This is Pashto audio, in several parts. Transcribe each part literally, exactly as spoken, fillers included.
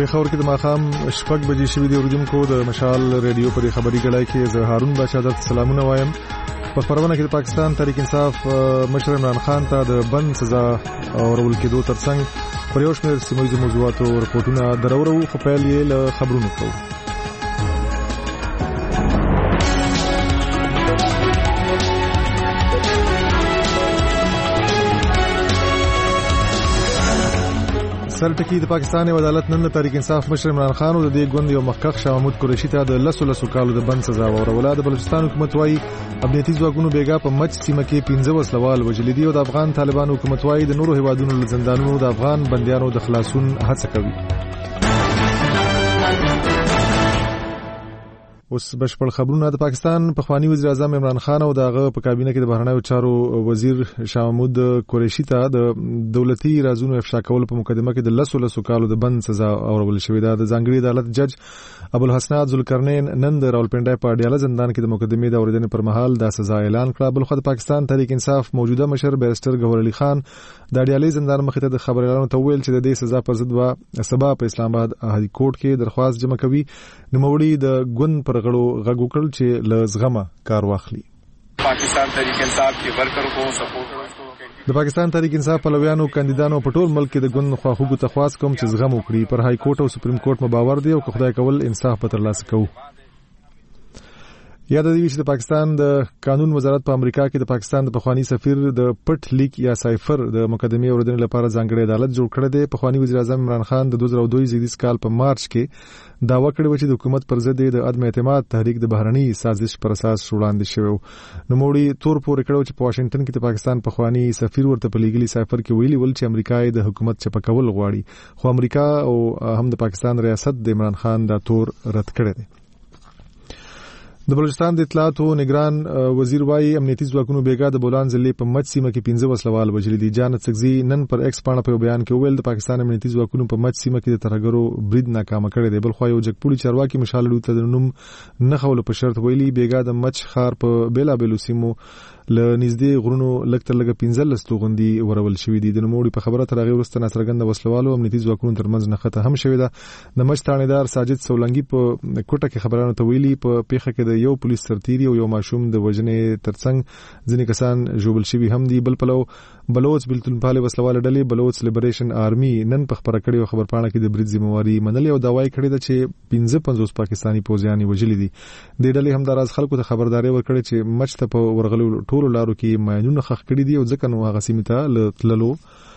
پیښور کې د ماښام شپږ بجې شوې دي. اوریدونکو د مشال ریډیو پر خبري غړای کې زه هارون بچا درته سلامونه وایم. په خبرونه کې د پاکستان تحریک انصاف مشر عمران خان ته د بند سزا اورول کېدو ترڅنګ پر یو شمېر سیمه ییزو موضوعاتو رپورټونه درورو، خو پیل یې له خبرونو کوو. سرټکی د پاکستان عدالت نن د تحریک انصاف مشر عمران خان او د دې ګوند یو مخکښ شاه محمود قریشي ته د لسو لسو کالو د بند سزا ورولې. د بلوچستان حکومت وايي امنیتي ځواکونو بیګا په مچ سیمه کې پنځه وسلوال وژلي دي او د افغان طالبانو حکومت وايي د نورو هیوادونو له زندانونو د افغان بندیانو د خلاصون هڅه کوي. اوس بشپړ خبرونه. د پاکستان پخوانی وزیر اعظم عمران خان او دغه په کابینه کې د بهرنیو چارو وزیر شاه محمود قریشي ته د دولتي رازونو افشا کول په مقدمه کې د لسو لسو کالو د بند سزا اورول شوې ده. د ځانګړي عدالت جج ابوالحسنات ذوالقرنین نن د راولپنډای په اډیاله زندان کې د مقدمې د اوریدنې پر مهال دا سزا اعلان کړه. بل خو د پاکستان تحریک انصاف موجوده مشر بیرسټر ګوهر علي خان د اډیالې زندان مخې ته د خبريالانو ته ویل چې د دې سزا پر ضد به سبا په اسلام آباد هاي کورټ کې درخواست جمع کوي. نوموړي د ګوند پر غړو غږ وکړ چې له زغمه کار واخلي. پاکستان تحریک انصاف کې ورکرو کو سپورټ د پاکستان تحریک انصاف پلویانو کاندیدانو په ټول ملک کې د ګوند خواخوږو ته خواست کوم چې زغم وکړي. پر هاي کورټ او سپریم کورټ مباور دي او که خدای کول انصاف به ترلاسه کوو. یاد دی چې د پاکستان د قانون وزارت په امریکا کې د پاکستان د پخوانی سفیر د پټ لیک یا سایفر د مقدمې اوریدنې لپاره ځانګړی عدالت جوړ کړی دی. پخوانی وزیر اعظم عمران خان د دوه زره دوه زیږدیز کال په مارچ کې داوا کړی و چې د حکومت پر ضد د عدم اعتماد تحریک د بهرني سازش پر اساس وړاندې شوی. نوموړي تور پورې کړو چې په واشنگټن کې د پاکستان پخوانی سفیر ورته په لیګلي سایفر کې ویلي ول چې امریکا د حکومت چپکول غواړي، خو امریکا او هم د پاکستان ریاست د عمران خان دا تور رد کړی دی. د بلوچستان د اطلاعات او نگران وزیر وايي امنیتي ځواکونو بیګا د بولان ضلع په مچ سیمه کې پنځه وسلوال وژلي دي. جانت سګزي نن پر ایکس پاڼه په بیان کې ویل د پاکستان امنیتي ځواکونو په مچ سیمه کې د ترهګرو برید ناکام کړی دی. بل خو یو جګپوړي چارواکي مشال ته د نوم نه خول په شرط ویلي بیګا د مچ خار په بیلا بیلو سیمو له نږدې غرونو لکتر لګه پنځه لستو غوندي ورول شوې دي. د نوموړي په خبره تر هغه وروسته ناڅرګند وسلوالو امنیتي ځواکونو ترمنځ نښته هم شوې ده. د مچ تانیدار ساجد سولنګي په کوټه کې خبرانو ته ویلي په پیښه کې د یو پولیس سرتیری او یو ماشوم د وژنې ترڅنګ ځینې کسان ژوبل شوي هم دي. بل پلو بلوچ بلتونپاله وسلواله ډلې بلوچ لیبریشن آرمي نن په خبره کړې خبر پاڼه کې د برید ذمہواری منلې او داوای کړې ده چې پنځه پنځوس پاکستانی پوځیان وژلي دي. د ډلې هم دراز خلکو ته خبرداري ورکړې چې مچ ته په ورغلو ټولو لارو کې ماینونه خخ کړي دي او ځکه نو هغه سیمه ته تللو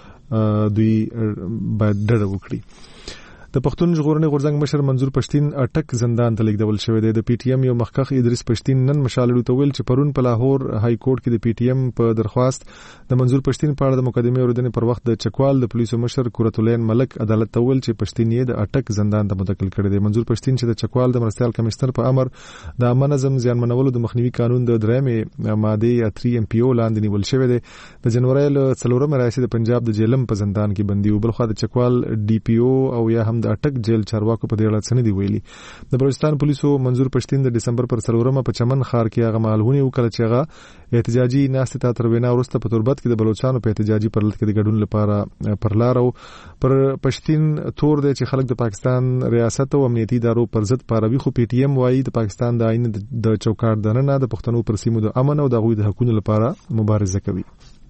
دوی باید ډډه وکړي. د پښتون ژغورنې غورځنګ مشر منظور پښتين اټک زندان ته لیږدول شوی دی. د پی ټی ایم یو مخکښ ادریس پښتين نن مشالړو ته ویل چې پرون په لاهور های کورټ کې د پی ټی ایم په درخواست د منظور پښتين په اړه د مقدمې اوریدنې پر وخت د چکوال د پولیسو مشر قرتولین ملک عدالت ته ویل چې پښتين یې د اټک زندان ته منتقل کړی دی. منظور پښتين چې د چکوال د مرستيال کمشنر په امر د امن نظم زیانمنولو د مخنیوي قانون د درېمې ماده یا تری ایم پی او لاندې نیول شوی دی. د جنوري له څلورمه راځي د پنجاب د جیلم په زندان کې بندي او بل خو د چکوال ډي پی او او یا هم د اټک جیل واکو په دې اړه څه نه دی ویلي. د بلوچستان پولیسو منظور پښتين د دسمبر پر څلورمه په چمن خار کې هغه مالونه وکړه چې هغه احتجاجي ناست ته تر وینا وروسته په تربت کې د بلوچستان په احتجاجي پرلط کې د ګډون لپاره پر لارو پر پښتين تور دی چې خلک د پاکستان ریاست او امنیتي ادارو پر ضد پاروي. خو پی ټی ایم وايي د پاکستان د آئین د چوکاټ دننه د پښتنو پر سیمو د امن او د غوي د حقوقو لپاره مبارزه کوي.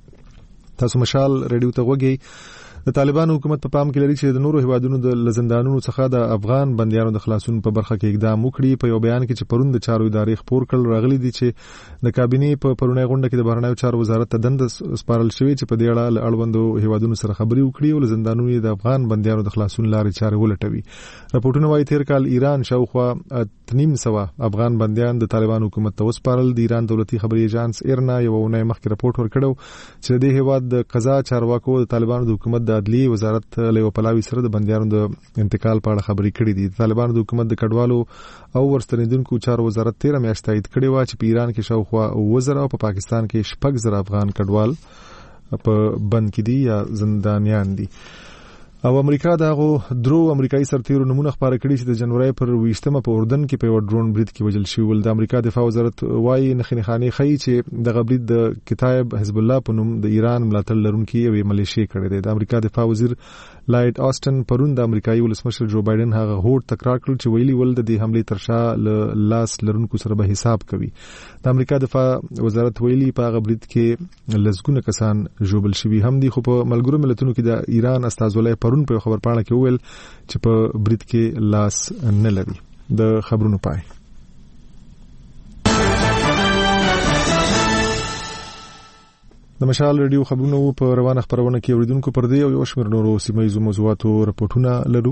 تاسو مشال ریډیو ته وګورئ. د طالبانو حکومت په پام کې لري چې د نورو هیوادونو د لزندانونو څخه د افغان بندیانو د خلاصون په برخه کې اقدام وکړي. په یو بیان کې چې پرون د چارو ادارې خبر کړل راغلي دي چې د کابینې په پرونی غونډه کې د بهرنیو چارو وزارت ته دند سپارل شوې چې په دې اړه له اړوندو هیوادونو سره خبري وکړي او لزندانونو د افغان بندیانو د خلاصون لارې چارې ولټوي. راپورټونه وايي تیر کال ایران شاوخوا تنیم سوا افغان بندیان د طالبانو حکومت ته وسپارل. د ایران دولتي خبري ایجنس ایرنا یو ونه مخکې راپورټ ورکړو چې د هیواد د قضا چارواکو د طالبانو د حکومت د عدلي وزارت له پلاوی سره د بندیانو د انتقال په اړه خبرې کړې دي. طالبانو د حکومت د کډوالو او ورستنیدونکو چارو وزارت تیر میاشت تایید کړی و چې په ایران کې شاوخوا وزر او په پاکستان کې شپږ زره افغان کډوال په بند کې دي یا زندانیان دي. او امریکا دغه درو امریکایي سرتیرو نمونه خبره کړي چې د جنوري پر ویشتمه په اردن کې په یو ډرون برید کې وژل شوی ول. د امریکا دفاع وزارت وايي نخني خاني خي چې د غبرید د کتاب حزب الله په نوم د ایران ملاتړ لرونکي یو ملیشي کړی دی. د امریکا دفاع وزیر لایډ آسټن پرون د امریکایي ولسمشر جو بایدن هغه هوډ تکرار کړ چې ویلي ول د دې حمله تر شا له لاس لرونکو سره به حساب کوي. د امریکا دفاع وزارت ویلي په هغه برید کې لزګونه کسان ژوبل شوي هم دي، خو په ملګرو ملتونو کې د ایران استازولۍ پرون په خبرپاڼه کې وویل چې په برید کې لاس نه لري. د خبرونو پای. د مشال ریډیو خبرونو په روانه خبرونه کې اوریدونکو پر دې او یو شمېر نورو سیمایي موضوعاتو راپورټونه لرو.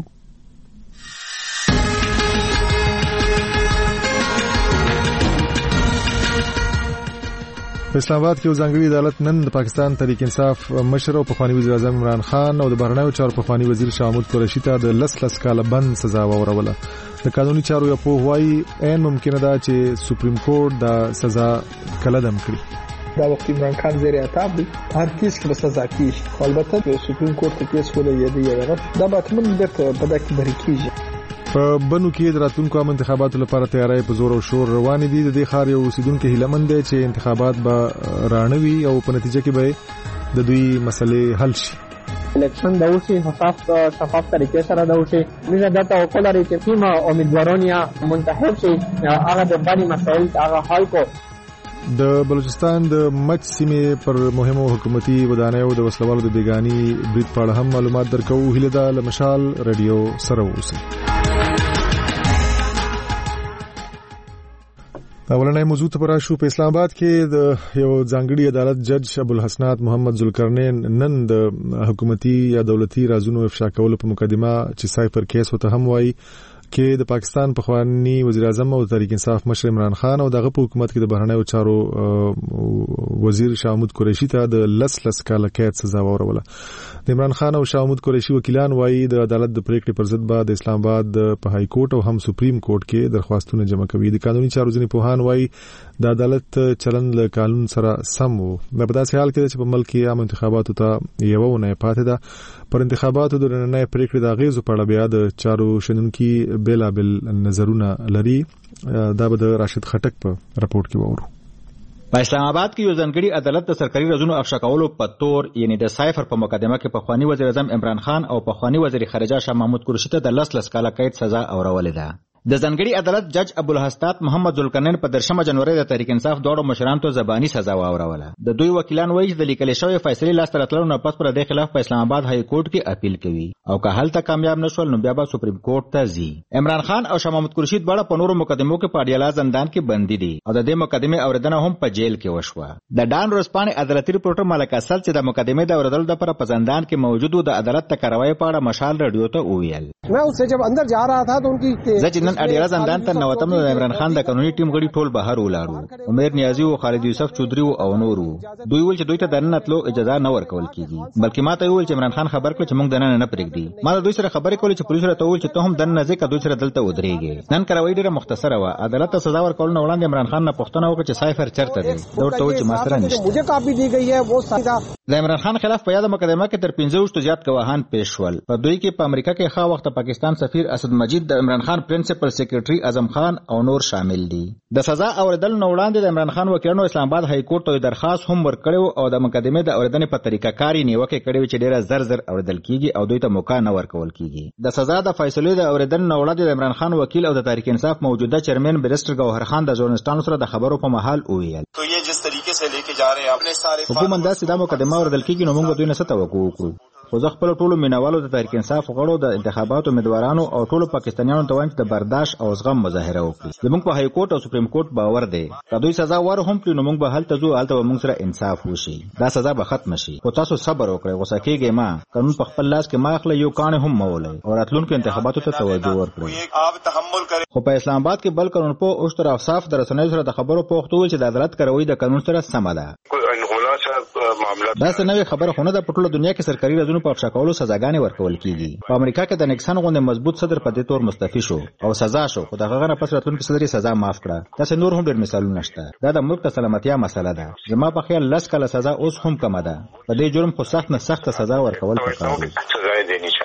په اسلام آباد کې ځانګړي عدالت نن د پاکستان تحریک انصاف مشر او پخوانی وزیر اعظم عمران خان او د بهرنیو چارو پخوانی وزیر شاه محمود قریشي ته د لس لس کاله بند سزا وروړه. د قانوني چارو یو په وایي عین ممکنه ده چې سپریم کورټ دا سزا کلدم کړي. دا وخت عمران خان زیر عتاب دی، هر کیس کې سزا کیږي، البته سپریم کورټ ته کیس ولې یادي یادغه دا به تمن درته په دکې بری کیږي. په بنو کې د راتلونکو عام انتخاباتو لپاره تیاری په زور او شور روان دي. د دې خار یو اوسیدونکو هیلمن دی چې انتخابات به رانوي او په نتیجه کې به د دوی مسلې حل شي. الیکشن د اوسي حساب شفاف طریقې سره د اوسي موږ د توقع لري چې سیمه امیدواران یا منتخب شي هغه د باندې مسائل هغه حل کو. د بلوچستان د مچ سیمې پر مهمو حکومتي ودانیو د وسلوالو د بیگانی برید په اړه هم معلومات درکو. هیله ده له مشال ریډیو سره اوسئ. اولنۍ موضوع ته راشو. په اسلام آباد کې د یو ځانګړي عدالت جج ابوالحسنات محمد ذوالقرنین نن د حکومتي یا دولتي رازونو افشا کولو په مقدمه چې سایفر کیس وته هم وایي کې د پاکستان پخوانی وزیر اعظم او تحریک انصاف مشر عمران خان او دغه په حکومت کې د بهرنیو چارو وزیر شاه محمود قریشي ته د لس لس کاله قید سزا وروړه. د عمران خان او شاه محمود قریشي وکیلان وایي د عدالت د پریکړې پر ضد به د اسلام آباد په های کورټ او هم سپریم کورټ کې درخواستونه جمع کوي. د قانوني چارو ځینې پوهان وایي د عدالت چلند له قانون سره سم وو. د په داسې حال کې چې په ملک کې عام انتخاباتو ته یو ونه پاتې ده. پر انتخاباتو د نننۍ پریکړې د غیزو په اړه بیا د چارو شنونکي بیلابل نظرونه لري. دا به د راشد خټک په راپورټ کې وورو. په اسلام آباد کې یو ځانګړي عدالت د سرکاري رازونو افشا کولو په تور یعنی د سایفر په مقدمه کې پخوانی وزیر اعظم عمران خان او پخوانی وزیر خارجه شاه محمود قریشي ته د لس لس کاله قید سزا اورولې ده. د ځانګړي عدالت جج ابوالحسنات محمد ذوالقرنین په درشمه جنوري د تحریک انصاف دوړو مشرانو ته زبانی سزا واوروله. د دوی وکیلان وایي چې د لیکل شوی فیصله لاس تر راتلو نه پس پر د خلاف په اسلام آباد های کورټ کې اپیل کوي او که هلته کامیاب نشول نو بیا به سپریم کورټ ته ځي. عمران خان او شاه محمود قریشي دواړه په نورو مقدمو کې په اډیالا زندان کې بندي دي او د دې مقدمه اوریدنه هم په جیل کې وشوه. د ډان روسپان عدالتي ریپورټر ملک اصل چې د مقدمه د اوریدلو لپاره په زندان کې موجود و د عدالت ته کاروایی په اړه مشال رادیو ته وویل मैं उससे जब अंदर जा रहा था तो उनकी زجنن اډیالا زندان ته نوتم د عمران خان د قانوني ټیم غړي ټول بهر ولاړو. عمر نیازي او خالد یوسف چودري او نورو دوی ول چې دوی ته دننه تلو اجازه نه ورکول کیږي بلکې ماته ویل چې عمران خان خبر کړ چې موږ دننه نه پرېږدي. ما دوی سره خبرې کولې چې پولیس راته ویل چې ته هم دننه ځکه دوی سره دلته ودرېږي. نن کاروایی ډیره مختصره و. عدالت ته سزا ورکول نه وړاندې عمران خان نه پوښتنه وکړه چې سایفر چرته دی. دا ورته ویل چې ما سره نشته. मुझे कॉपी दी गई है वो सारा د عمران خان خلاف په یاد مقدمه کې تر پنځه وشتو زیات گواهان پیښ شول. په دوی کې په امریکا کې خا وخت پاکستان سفیر اسد مجید د عمران خان پرنسپل سیکریټري اعظم خان او نور شامل دي. د سزا اوریدل نو وړاندې د عمران خان وکیلانو اسلام آباد های کورټ ته درخواست هم ورکړو او د مقدمه د اوریدنې په طریقه کاری نیوکه کړې چې ډیره زر زر اوریدل کیږي او دوی ته موقع نه ورکول کیږي. د سزا د فیصلې د اوریدل نو وړاندې د عمران خان وکیل او د تحریک انصاف موجوده چیرمن بیرسټر گوهر خان د ژورنالستانو سره د خبرو په محل وویل तो ये जिस तरीके से लेके जा रहे हैं अपने सारे حکومت دا سیده مقدمه اوریدل کیږي نو موږ دوی نه څه توقع وکړو. خو زه خپل ټولو مینوالو د تحریک انصاف غړو د انتخاباتو امیدوارانو او ټولو پاکستانیانو ته وایم چې د برداشت او زغم مظاهره وکړي. زموږ په های کورټ او سپریم کورټ باور دی که دوی سزا ور هم کړي نو موږ به هلته ځو هلته به موږ سره انصاف وشي. دا سزا به ختم شي. خو تاسو صبر وکړئ. غوسه کېږئ مه. قانون په خپل لاس کې مه اخلئ. یو کاڼی هم مه ولئ او راتلونکو انتخاباتو ته توجه ورکړئ. خو په اسلام آباد کې بل قانون په اوشتر افصاف د رسنیو سره د خبرو پوښتنه وکړي چې د عدالت کاروایی د قانون سره سمه ده. دا څه نوې خبره خو نه ده. په ټوله دنیا کې سرکاري رازونو په افشا کولو سزاګانې ورکول کیږي. په امریکا کې د نکسن غوندې مضبوط صدر په دې تور مستعفي شو او سزا شو خو دغه نه پس راتلونکي صدر یې سزا معاف کړه. داسې نور هم ډېر مثالونه شته. دا د ملک د سلامتیا مسله ده. زما په خیال لس کاله سزا اوس هم کمه ده. په دې جرم خو سخت نه سخت سزا ورکول پکار دي.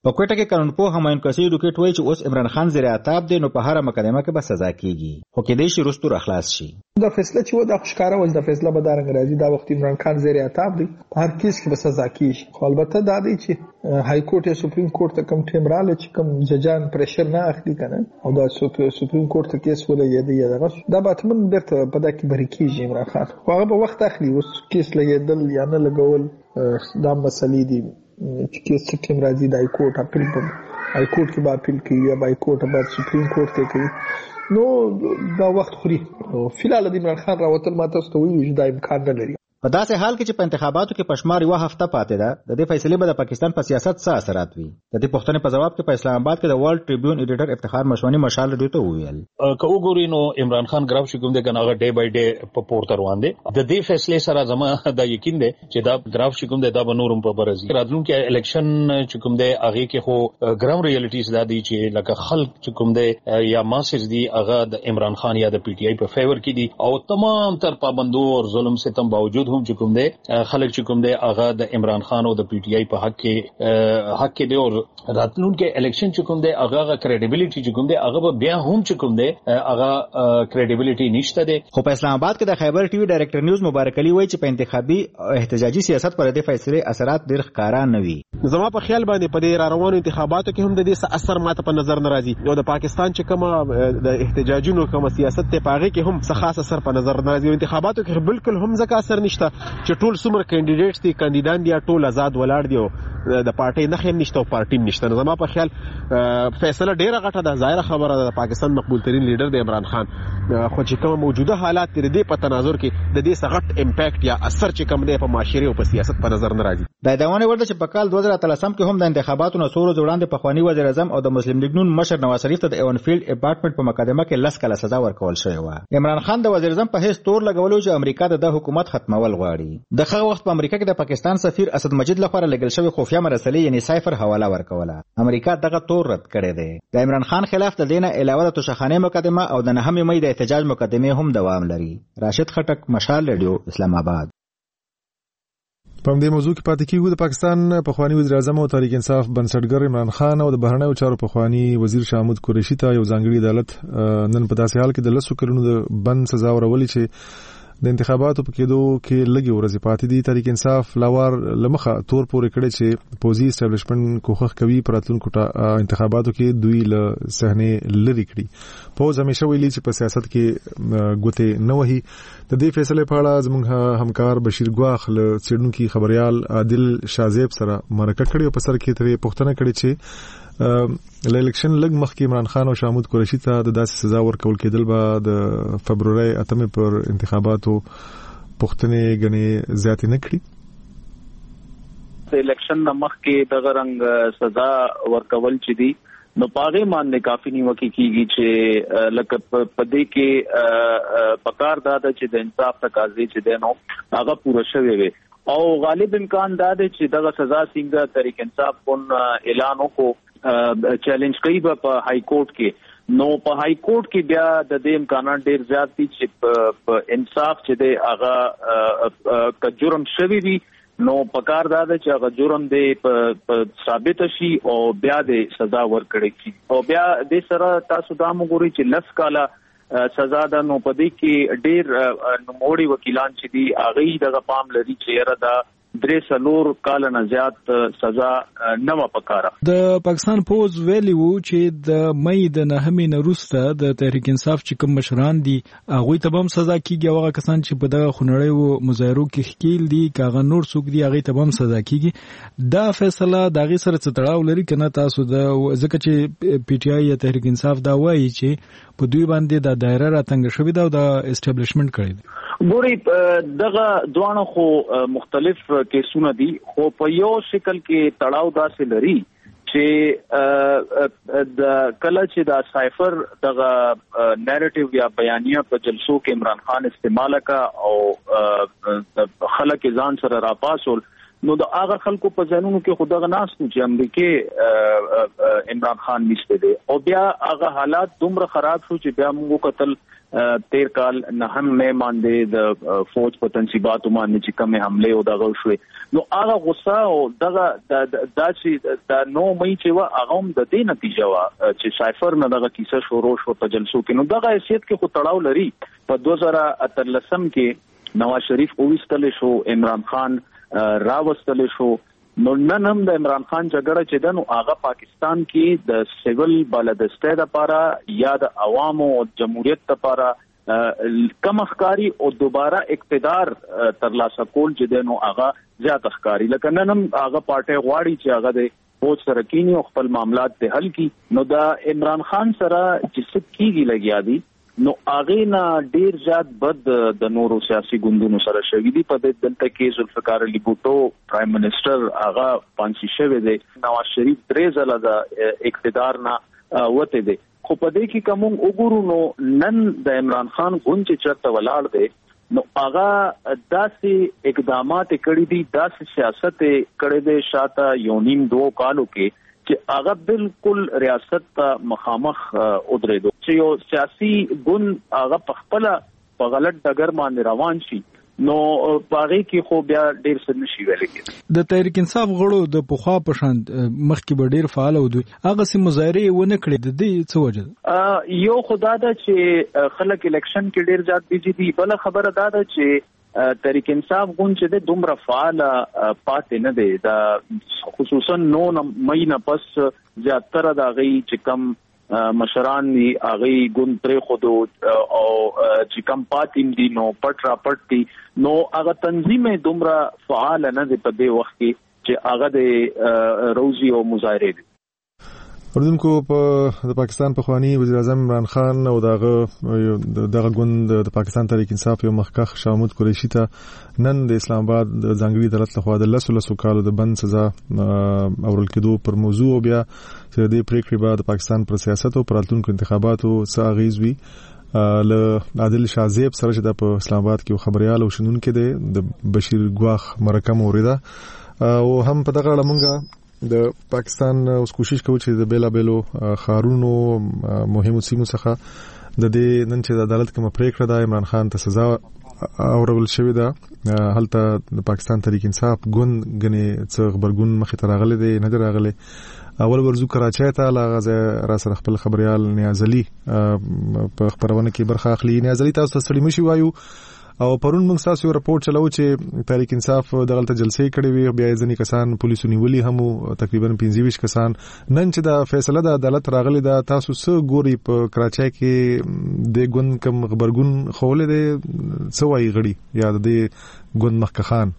په کوټه کې قانونپوه همایون کسي ډوکټ وایي چې اوس عمران خان زیر عتاب دی نو په هر مقدمه کې به سزا کیږي خو کېدای شي وروسته راخلاص شي. دا فیصله چې و د ښکارا ول د فیصله به دارنګ راځي دا وخت عمران خان زیر عتاب دی په هر کیس کې به سزا کیږي خو البته دا دی چې های کورټ یا سپریم کورټ ته کم ټیم رااله چې کم ججان پرشر نه اخلي کنه او دا سپریم کورټ ته کیس ولې یادي یادغه دا به تمن درته په دغه کې بری کیږي عمران خان خو هغه په وخت اخلي اوس کیس لګیدل یا نه لګول دا مسلې دي چې کیس چې ټیم راځي د های کورټ اپیل په های کورټ کې به اپیل کوي یا های کورټ به سپریم کورټ ته کوي نو دا وخت خوري فلال د عمران خان راوتل ماته ستوي چې دا امکان نه لري. په داسې حال کې چې په انتخاباتو کې پشمار یو هفته پاتې ده د دې فیصلې به د پاکستان په سیاست څه اثرات وي. د دې پوښتنې په جواب کې په اسلام آباد کې د ورلد ټریبیون ایډیټر افتخار مشوانی مشال لري ته وویل که وګورئ نو عمران خان ګراف چې کوم دی کنه هغه ډے بای ډے په پورته روان دي د دې فیصلې سره زما دا یقین دی چې دا ګراف چې کوم دی دا به نورم په برزي راتلونکي الیکشن چې کوم دی هغه کې خو ګراوند ریالټیز دا دي چې لکه خلک چې کوم دی یا ماسز دي هغه د عمران خان یا د پی ټی آی په فیور کې دي او تمام تر پابندو او ظلم ستم باوجود هم چې کوم دی خلک چې کوم دی هغه د عمران خان او د پی ټی آی په حق کې حق کې دی او راتلونکي الیکشن چې کوم دی هغه کریډیبিলিټي چې کوم دی هغه بیا هم چې کوم دی هغه کریډیبিলিټي نشته دی. خو په اسلام آباد کې د خیبر ټي وي ډایریکټر نیوز مبارک علي وایي چې په انتخابي احتجاجي سیاست پر دې فیصله اثرات ډېر ښکارا نه وي. زما په خیال باندې په دې را روانو انتخاباتو کې هم د دې څه اثر ماته په نظر نه راځي او د پاکستان چې کومه د احتجاجونو کومه سیاست ته پاغي کې هم څه خاص اثر په نظر نه راځي. انتخاباتو کې بالکل هم ځکه اثر نشته چې ټول څومره کینډیډیټس دي کاندیدان دي ټول آزاد ولاړ دي او د پارټي نه خیم نشته او پارټي نشته. نو زما په خیال فیصله ډیره غټه ده ظاهر خبره ده د پاکستان مقبول ترين لیډر د عمران خان خو چې کوم موجوده حالات دي د په تناظر کې د دې سغټ امپیکټ یا اثر چې کوم دی په معاشري او په سیاست په نظر نه راځي. د داونه ورته چې په کال دوه زره اتلسم کې هم د انتخاباتو نو سورو وړاندې پخوانی وزیر اعظم او د مسلم لیگ نون مشر نواز شریف ته د ایونفیلډ اپارټمنټ په مقدمه کې لس کاله سزا ورکول شوې و. عمران خان د وزیر اعظم په هیڅ تور لګولو چې امریکا د حکومت ختمول غواړي. دغه وخت په امریکا کې د پاکستان سفیر اسد مجید لخوا لګل شوی خفیه مرسلې یعنی سایفر حواله ورکوله. امریکا دغه تور رد کړی دی. د عمران خان خلاف د دینه علاوه د توشخانه مقدمه او د نهم مې د احتجاج مقدمه هم دوام لري. راشد خټک مشال رادیو اسلام آباد. په دې موضوع کې پاتې کیږو. د پاکستان پخوانی وزیر اعظم او تحریک انصاف بنسټګر عمران خان او د بهرنیو چارو پخوانی وزیر شاه محمود قریشي ته یو ځانګړي عدالت نن په داسې حال کې د لسو کلونو د بند سزا ورولې چې د انتخاباتو په کېدو کې لږ ورځې پاتې دي. تحریک انصاف لاوار لمخه تور پورې کړی چې پوزي اسټابلیشمنت کوښښ کوي پراتلونکو انتخاباتو کې دوی له صحنه لري کړي. پوز همیشه ویلي چې په سیاست کې ګوتې نه وهي. د دې فیصله په اړه زموږ همکار بشیر ګواخ له څېړونکي خبريال عادل شازیب سره مرکه کړې او په سر کې ترې پوښتنه کړې چې ل الیکشن لګ مخکې عمران خان او شاه محمود قریشي ته د داسې سزا ورکول کېدل به د فبرवरी اتمه پر انتخاباتو پښتنې غني زیات نه کړي. د الیکشن مخکې دغه رنګ سزا ورکول چې دي نو پاره باندې کافي نیوکه کیږي چې لکه په دې کې پکار دا چې د انصاف تقاضې چې دینو هغه پوره شوی وي او غالب امکان دا دی چې دغه سزا څنګه تحریک انصاف کون اعلان وکړو چیلنج کوي په های کورټ کې نو په های کورټ کې بیا د دې امکانات ډیر زیات دي چې په انصاف چې دی هغه ک جرم شوی وي نو پکار دا چې هغه جرم دی په ثابت شي او بیا د سزا ورکړي شي او بیا د سره تاسو دا وګورئ چې لس کاله سزا ده نو په دې کې ډیر نوموړي وکیلان چې دي هغه دغه پام لري چې را دا درې سلور کال نه زیات سزا نه و پکاره. د پاکستان پوز ویلی وو چې د مې د نهمې نروسته د تحریک انصاف چې کوم مشران دي هغه ته هم سزا کیږي. هغه کسان چې په دغه خنړې وو مظاهرو کې ښکیل دي کاغه نور څوک دي هغه ته هم سزا کیږي. دا فیصله دغه سره تړاو لري کنه تاسو د ځکه چې پی ټی آی یا تحریک انصاف دا وایي چې په دوی باندې د دایره راتنګ شوې ده او د اسټابلیشمنت کړی دی. ګوري دغه دوانه خو مختلف کیسونه دي خو په یو شکل کې تړاو داسې لري چې د کله چې دا سایفر دغه نریټیو یا بیانیه په جلسو کې عمران خان استعمال کا او خلک ځان سره راپاسول نو د هغه خلکو په ځانونو کې خدغه ناس چې امریکای عمران خان نشته دی او بیا هغه حالات دومره خراب شو چې بیا موږ قتل تیر کال نه هم مې مانده د فوج په تنصیباتو باندې چې کومه حمله او دغه شوې نو هغه غصه او دغه د چې د نو مې چې وا هغه هم د دې نتیجه وا چې سایفر نه دغه کیسه شروع شو په جلسو کې نو دغه حیثیت کې خو تړاو لري په دوه زره اتلسم کې نواز شریف اوستل شو عمران خان راوستل شو نو نن هم د عمران خان جګړه چې د نو هغه پاکستان کې د سیول بلدسته لپاره یا د عوامو او جمهوریت لپاره کم ښکاری او دوباره اقتدار ترلاسه کول چې د نو هغه زیات ښکاری لکه نن هم هغه پارټي غواړي چې هغه د فوج سره کینی او خپل معاملات ته حل کی نو دا عمران خان سره چې څه کیږي لګیا دي نو هغه نه ډیر زیات بد د نورو سیاسي ګوندونو سره شوی دی په دلته کې ذوالفقار علی بوټو پرایم منسٹر هغه پانسی شوی دی نواز شریف درې ځله د اقتدار نه وته دی خو په دې کې کوم وګورو نو نن د عمران خان غون چې چرته ولاړ دی نو هغه داسې اقدامات کړي دي داسې سیاست کړي دي شاته یو نیم دوه کالو کې چې هغه بالکل ریاست ته مخامخ ودرېدو چې یو سیاسي ګوند هغه په خپل په غلط ډګر باندې روان شي نو باغی کې خو بیا ډیر څه نشي ویل کېږي د تحریک انصاف غړو د پخوا په شان مخکې به ډیر فعال و دوی هغه سم مظاهره ونه کړې د دې څه وجه یو خدا دا چې خلک الیکشن کې ډیر زیات بيزي دي بل خبره دا ده چې تحریک انصاف غون چې د دومره فعال پاتې نه دی دا خصوصا نو مې نه پس زیاتره دا غي چې کم مشران دی هغه ګوند پرې خود او چې کم پاتیم دي نو پټ را پټ دي نو هغه تنظیم دومره فعال نه دی په دې وخت کې چې هغه د روزي او مظاهره دي اردوونکو په د پاکستان په خوانی وزیر اعظم عمران خان او دغه دغه ګوند د پاکستان تحریک انصاف یو مخکخ شامود قریشی ته نن د اسلام آباد د ځانګړي عدالت لخوا د لسو لسو کالو د بند سزا اورل کېدو پر موضوع او بیا چې د پریکړې بعد پاکستان پر سیاست او پر راتلونکو انتخاباتو څه اغیز وي له عادل شازیب سره چې د په اسلام آباد کې خبريال او شنونکو د بشیر ګواخ مرکم اوریدا او هم په دغه لمنګه د پاکستان اوس کوشش کوي چې د بیلا بیلو خارونو مهمو سیمو څخه د دې نن چې د عدالت کوم پریکړه ده عمران خان ته سزا اورول شوې ده هلته د پاکستان تحریک انصاف ګوند غني څه خبرګون مخې ته راغلي دی نه راغلي اول ورزو کراچۍ ته لاغه را سره خپل خبريال نیاز علي په خبرونه کې برخه اخلي نیاز علي تاسو سړی مشي وایو او پرون موږ تاسو یو راپورټ چلو چې تحریک انصاف دغلته جلسې کړې وي بیا ځنی کسان پولیسو نیولي هم تقریبا پنځه ویشت کسان نن چې د فیصله د عدالت راغلي دا تاسو څه ګوري په کراچۍ کې د ګوند کم خبرګون خولې دي څه وایي غړي یا د ګوند مخکخان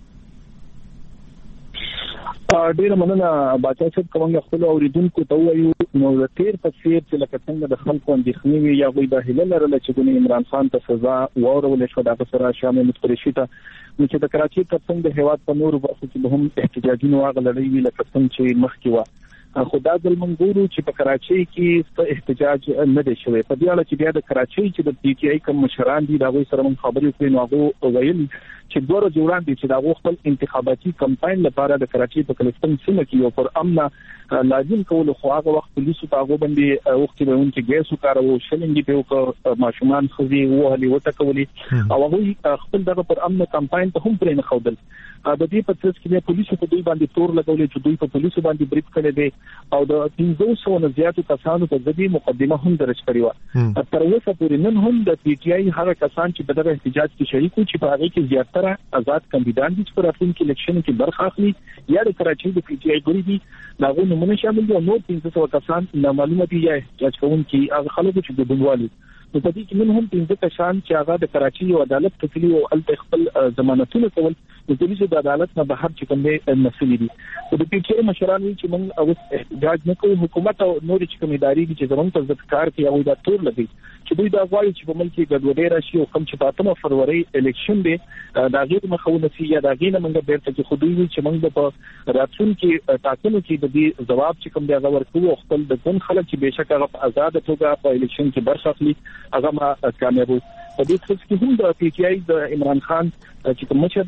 ډیره مننه باچا صاحب کومه خپل اوریدونکو ته وایو نو د تیر په څیر چې لکه څنګه د خلکو اندېښنې وي یا غوي د هله لرله چې ګونې عمران خان ته سزا ورول شو د سره شامل قریشی ته چې د کراچۍ ترڅنګ د هیواد په نورو برخو کې هم احتجاجونه واغلړې وی لکه څنګه چې مخکې و خدا د منګورو چې په کراچۍ کې احتجاج نه دی شوی په دې اړه چې بیا د کراچۍ چې د پی ټی آی کوم مشران دي دا غوي سره من خبرې کوي نو هغه ویلي چې دوه ورځې وړاندې چې دا خپل انتخاباتي کمپاین لپاره د کراچۍ په کلستان سیمه کې یو پر امن لازم کول خو هغه وخت پولیسو ته هغه باندې وخت به اون کې ګیسو کارو شلنګي په وکړ ماشومان خزي وهلي وټکولي او هغه خپل دغه پر امن کمپاین ته هم پرې نه خودل د دې په ترڅ کې پولیسو په دوی باندې تور لګولې چې دوی په پولیسو باندې بریټ کړي دي او د پنځه سوه نه زیاتو کسانو په ځدی مقدمه هم درج کړې و تر اوسه پورې نن هم د پی ټی آی هغه کسان چې په دغه احتجاج کې شریک وو چې په هغه کې زیاتره آزاد کاندیدان دي چې په راتلونکي الیکشن کې برخه اخلي یا د کراچۍ د پی ټی آی ګوري دي داغه نمونه شامل دي او نور پنځه سوه کسان نامعلومه دي یا احتجاج کوونکي هغه خلکو چې د بنوالي نو په دې کې من هم پنځه کسان چې هغه د کراچۍ او عدالت تکلی او ال خپل ضمانتونه کول د پولیسو د عدالت نه بهر چې کوم دي مسلې دي د پی ټی آی مشران چې موږ اوس احتجاج نه کوو حکومت او نور چې کوم ادارې دي چې زموږ په ذکر کې او د تور لګي چې دوی دا غواړي چې په ملک کې ګډوډي راشي او کوم چې په اتمه فروری الیکشن دی دا غیر مخاونه سي یا دا غیر موږ بیرته چې خو دوی چې موږ په راتلونکي ټاکنو کې د دې جواب چې کوم دی هغه ورکوو خپل د ګوند خلک چې بهشکه هغه په آزاد توګه په الیکشن کې برخه اخلي هغه ما کامیابو په دې څه کې هم د پی ټی آی د عمران خان چې کوم چې دغه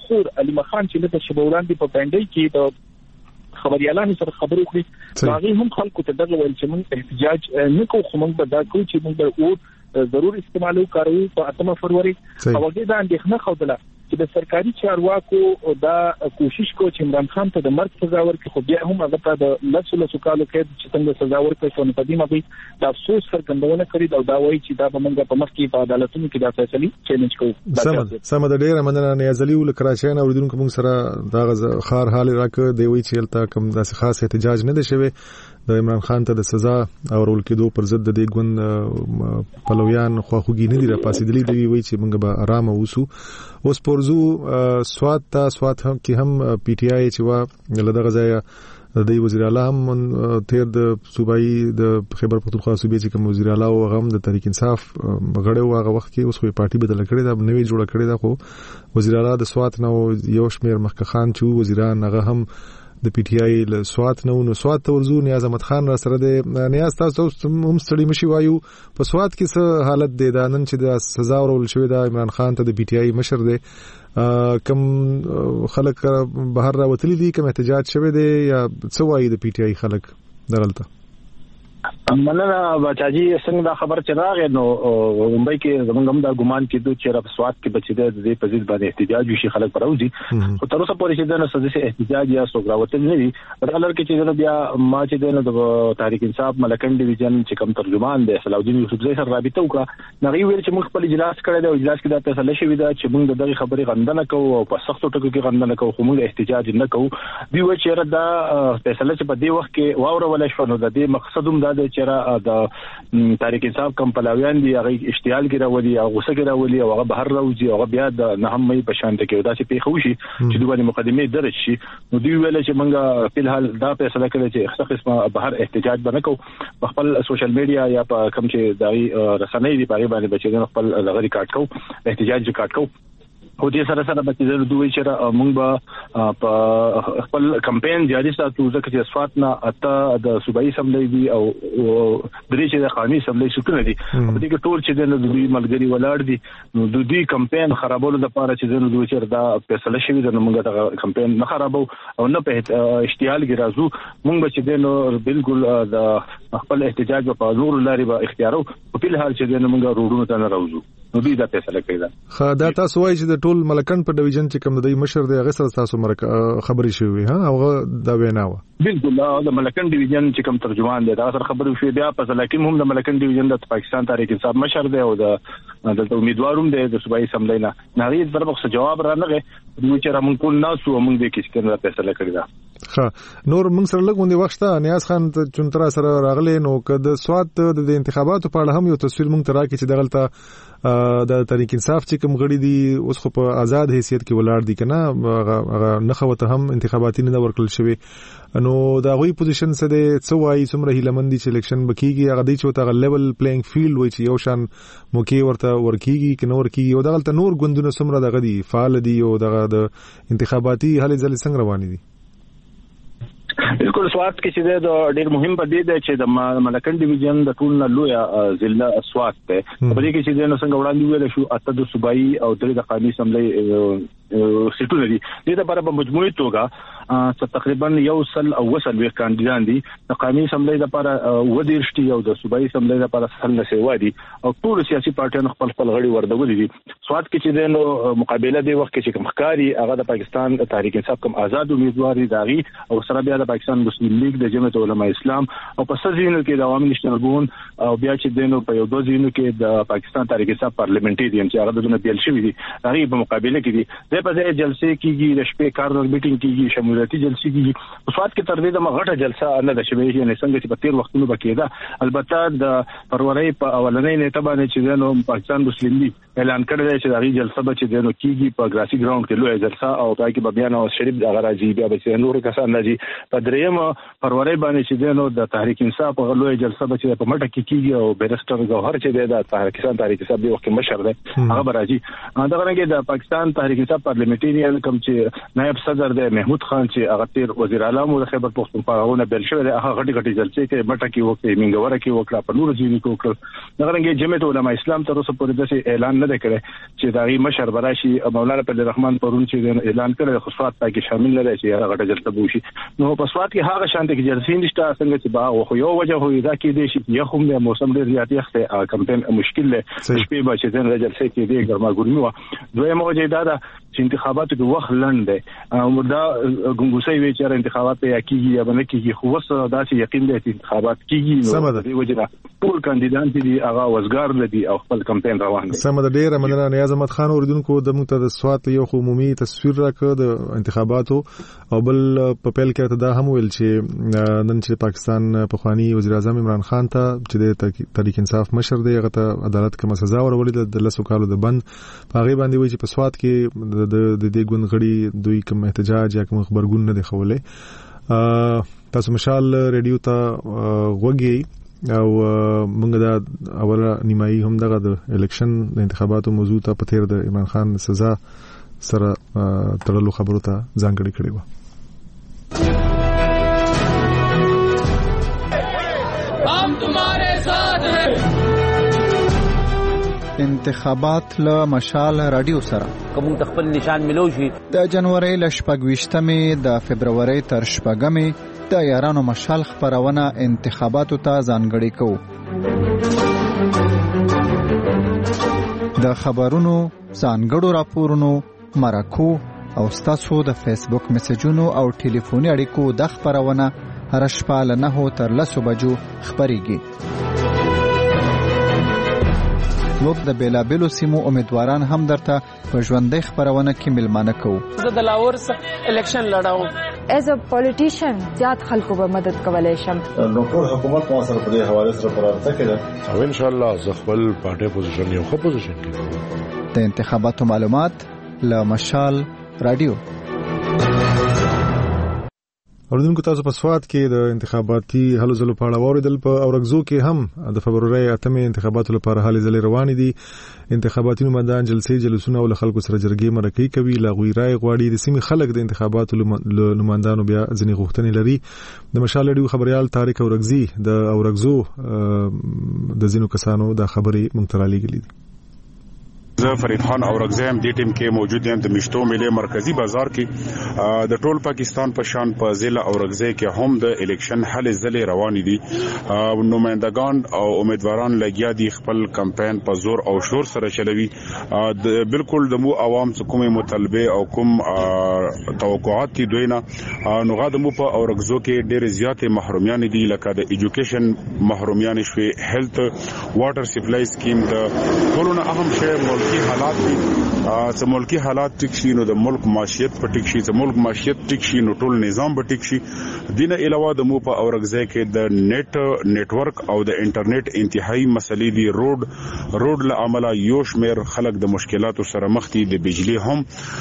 خور علي مخان چې له شبوران دی په پندای کې د خبريالانو سره خبرو کړې هغه هم خلکو ته دغه ویل چې موږ احتجاج نه کوو خو موږ به دا کوو چې موږ او ضرور استعمالو کارو په اتمه فروری او هغه دا اندېښنه خوده چې د سرکاري چارواکو دا کوشش کو چې عمران خان ته د مرګ سزا ورکړي خو بیا هم هغه ته د لسو لسو کالو کې چې څنګه سزا ورکړي نو په دې باندې د افسوس څرګندونه کړې دا دا وایي چې دا به موږ په مخ کې په عدالتونو کې دا فیصله چیلنج کوو سم سم د ډیره مننه نیازلی ول کراچۍ نه اوریدونکو موږ سره دا خار حال راکړه دی وی چې الته کوم داسې خاص احتجاج نه دی شوی د عمران خان ته د سزا او رول کېدو پر ضد د دې ګوند پلویان خواخوږي نه دي را پاسېدلي دی وی چې موږ به آرام اوسو اوس پرزو سواد ته سواد هم کې هم پی ټی آی چې وا لدغه ځای د وزیر اعلی هم تیر د صوبایي د خیبر پختونخوا صوبې چې کوم وزیر اعلی او غم د تحریک انصاف غړي او هغه وخت کې اوس خو پارټي بدل کړې دا نوې جوړه کړې دا خو وزیر اعلی د سواد نو یو شمیر مخک خان چې وزیران هغه هم د پی ټی آی له سواد نو نو سواد ته ورزو نیاز احمد خان را سره د نیاز تاسو هم ستړي مشي وایو په سواد کې څه حالت دی دا نن چې د سزا ورول شوی دا عمران خان ته د پی ټی آی مشر دی کم خلک بهر راوتلي دي کوم احتجاج شوی دی یا څه وایي د پی ټی آی خلک درلته مننه بچاجي څنګه دا خبر چې راغی نو ممبئی کې زمونږ هم دا ګمان کېدو چې رب سواد کې بچی د دې په ضد باندې احتجاج وشي خلک پروزي خو تر اوسه پورې چې د سزا احتجاج یا سوګراوتل نه دي ورلر کې چې بیا ما چې د تحریک انصاف ملکن ډیویژن چې کوم ترجمان دی صلاح الدین یوسف زئی سره رابطه وکړه نغوی ویل چې موږ خپل اجلاس کړی دی او اجلاس کې دا فیصله شوې ده چې موږ دغه خبرې غندنه کوو او په سختو ټکو کې غندنه کوو خو موږ احتجاج نه کوو دی و چې دا فیصله چې په دې وخت کې واورول شو نو د دې مقصد هم دا دی چې د تحریک انصاف کم پلاویان دي هغه اشتعال کې راولي او غوسه کې راولي او هغه بهر راوځي او بیا د نهم مې په شان ته کې داسې پیښ وشي چې دوی باندې مقدمه درج شي نو دوی ویل چې موږ په الحال دا فیصله کړې چې څه قسمه بهر احتجاج باندې کو خپل سوشل میډیا یا په کوم چې دایي رسنۍ دی په باندې بچي خپل لغړی کاټ کو احتجاج کاټ کو او دې سره سره به چې دوی چې موږ به په خپل کمپاین جاري ساتو ځکه چې سواد نه اته د صوبایي سملې دي او درې چې د قانوني سملې شکل دي په دې کې ټول چې د دوی ملګری ولاړ دي نو د دې کمپاین خرابولو لپاره چې د دوی چې دا فیصله شوی د موږ د کمپاین نه خرابو او نه په اشتعال کې راځو موږ به چې د بالکل د خپل احتجاج په نور لاري به اختیارو په بل حال چې د موږ روډونو ته نه راوځو نو دې دا فیصله کوي دا خا دا تاسو وایي چې د ټول ملکن په ډیویژن چې کوم د دې مشر دی هغه سره تاسو خبرې شوې ها هغه دا وینا و بالکل د ملکن ډیویژن چې کوم ترجمان دی دا سره خبرې شوې بیا په ځلکه هم د ملکن ډیویژن د پاکستان تحریک انصاف مشر دی او د د امیدواروم دی د صوبایي سملې نه نغې پر وخت جواب رانغه دوی چې رامن کول ناسو موږ د کیسه کنه فیصله کړی دا ښه نور موږ سره لګوندې وخت نیاز خان چونترا سره راغلی نو کده سواد د انتخاباتو په اړه هم یو تصویر موږ ترا کې چې دغلطه د تحریک انصاف چې کوم غړي دي اوس خو په آزاد حیثیت کې ولاړ دي کنه هغه نه خوته هم انتخاباتي نه ورکل شوی نو دا غوي پوزیشن څه دی څه وایي څومره هیلمندي چې الیکشن بکیږي هغه دی چې ته لیول پلیینګ فیلډ وای چې یو شان موکي ورته ورکیږي کنه ورکیږي او دغلطه نور ګوندونه څومره دغه دي فعال دي او دغه د انتخاباتي هلې ځلې څنګه روان دي بالکل سواد کې چې د ډېر مهم پدې ده چې د ملکن ډیویژن د ټول نه لوی ضلع سواد ته په دې کې چې د نو څنګه وړاندې ویل شو اته د صوبایي او درې د قانوني سملې سیټونه دي د لپاره په مجموعي توګه تقریبا یو سل او وسل وی کاندیدان دي د قانوني سملې لپاره ودیرشتي او د صوبایي سملې لپاره سل نسوا دي او ټول سیاسي پارټیان خپل خپل غړي وردولې دي سواد کې چې د نو مقابله دی وخت کې کوم ښکاری هغه د پاکستان تحریک انصاف کوم آزاد امیدوار دي داغي او سره بیا د پاکستان مسلم لیگ د جمعیت علماء اسلام او په سزینو کې د عوامي نشنل ګوند او بیا چې د نو په یو دوزینو کې د پاکستان تحریک انصاف پارلیمنټي دي چې هغه د بیل شوی دي هغه په مقابله کې دي د په ځای جلسې کېږي د شپې کارنر میټینګ کېږي شمولیتي جلسې کېږي په سواد کې تر دې د مغټه جلسه نه د شوی نه څنګه چې په تیر وختونو بکیده البته د فروری په اولنۍ نیټه باندې چې نو پاکستان مسلم لیگ اعلان کړی دی چې د جلسه به چې نو کېږي په ګراسي ګراوند کې لوی جلسه او پای کې بیا نو شریف د غراجي بیا به نور کسان راځي په دریم فروری باندې چې نو د تحریک انصاف په لوی جلسه به چې په مټه کې کېږي او بیرستر جوهر چې د پاکستان تحریک انصاف د وخت مشر دی هغه راځي دا څنګه د پاکستان تحریک انصاف پارلیمنټری کوم چې نائب صدر دی محمود خان چې هغه تیر وزیر اعلی مو د خیبر پختونخوا غوونه بل شوی هغه غټي غټي جلسې کې مټه کې وکړي منګوره کې وکړه په نور ځینې کې وکړه دا څنګه جمعیت علماء اسلام تر اوسه پورې د اعلان نه دی کړی چې دا غي مشر براشي مولانا فضل الرحمن پرون چې اعلان کړی خو سواد پکې شامل نه دی چې هغه جلسه بوشي نو په سواد کې هغه شانت کې جلسې نشته څنګه چې با خو یو وجه هو دا کې دی چې یو هم د موسم ډیر زیات یخته کمپاین مشکل دی شپې به چې ځنه جلسې کې دی ګرماګورمي و دویمه وجه دا ده چې انتخاباتو کې وخت لنډ دی او دا ګنګوسې وی چې انتخابات یا کیږي یا باندې کیږي خو وس دا چې یقین دی چې انتخابات کیږي نو د دې وجه ټول کاندیدان دي هغه وزګار دي او خپل کمپاین روان دي سم د ډیره مننه نیاز احمد خان اوردونکو د موږ ته د سوات یو عمومي تصویر راکړ د انتخاباتو او بل په پیل کې دا هم ویل چې نن چې پاکستان په خواني وزیر اعظم عمران خان ته چې د تحریک انصاف مشر دی هغه ته عدالت کوم سزا ورولې د لسو کالو د بند په هغه باندې وی چې په سوات کې د د دې ګوندغړي دوی کوم احتجاج یا کوم خبرګون نه دی خولې تاسو مشال ریډیو ته وګي او موږ دا اوله نیمایي هم دغه د الیکشن د انتخاباتو موضوع ته په تیر د عمران خان سزا سره تړلو خبرو ته ځانګړي کړی و. हम तुम्हारे साथ हैं انتخابات له مشال رادیو سره کوم تخپل نشان ملو شي د جنوري ل شپږويشتمې د فبرवरी تر شپږمې د یارانو مشال خبرونه انتخاباتو ته ځانګړي کوو. د خبرونو ځانګړو راپورونو مرکو او ستاسو د فیسبوک میسجونو او ټلیفوني اړیکو د خبرونه هر شپه له نهو تر لسو بجو خبريږي. موږ د بیلابلو سیمو امیدواران هم درته په ژوندۍ خبرونه کې ملمانه کوو. زه د لاهور څخه الیکشن لړاوم ایز ا پولیټیشن زیات خلکو به مدد کولای شم. نو ټول حکومت مو سره په دې حواله سره پرارته کړه او ان شاء الله زه خپل پارټي پوزیشن یو ښه پوزیشن کې. د انتخاباتو معلومات له مشال رادیو. اوردونکو تاسو په سوات کې د انتخاباتي هلو ځلو په اړه اوریدل. په اورګزو کې هم د فبرवरी اتمې انتخاباتو لپاره هلې ځلې روانې دي. انتخاباتي نمائندان جلسې جلسونه او خلکو سره جرګې مرکې کوي. لاغوي رای غواړي. د سیمې خلک د انتخاباتو نمائندانو بیا ځنې غوښتنې لري. د مشال رادیو خبريال طارق اورګزي د اورګزو د ځینو کسانو د خبرې منترالی غلي دي. زه فرید خان اورګزیم دی ټیم کې موجود یم د مشتو ملي مرکزی بازار کې د ټول پاکستان په شان په ضلع اورګزی کې هم د الیکشن حل ځلې روان دي. نمائندگان او امیدواران لګیا دي خپل کمپاین په زور او شور سره چلوي. بالکل د مو عوام کومه مطالبه او کوم توقعات دي دوی نه نو غاده مو په اورګزو کې ډېر زیات محرومیان دي لکه د ایجوکیشن محرومیان شوي هیلث واټر سپلای سکیم د ټولو اهم شی ملکی حالات دي. چې ملکی حالات ټیک شي نو د ملک معیشت په ټیک شي. چې ملک معیشت ټیک شي نو ټول نظام به ټیک شي. دینه علاوه د مو په اورګزای کې د نیټ نیټورک او د انټرنیټ انتهایی مسلې دي. روډ روډ له عمله یو شمیر خلک د مشکلاتو سره مخ دي. د بجلی هم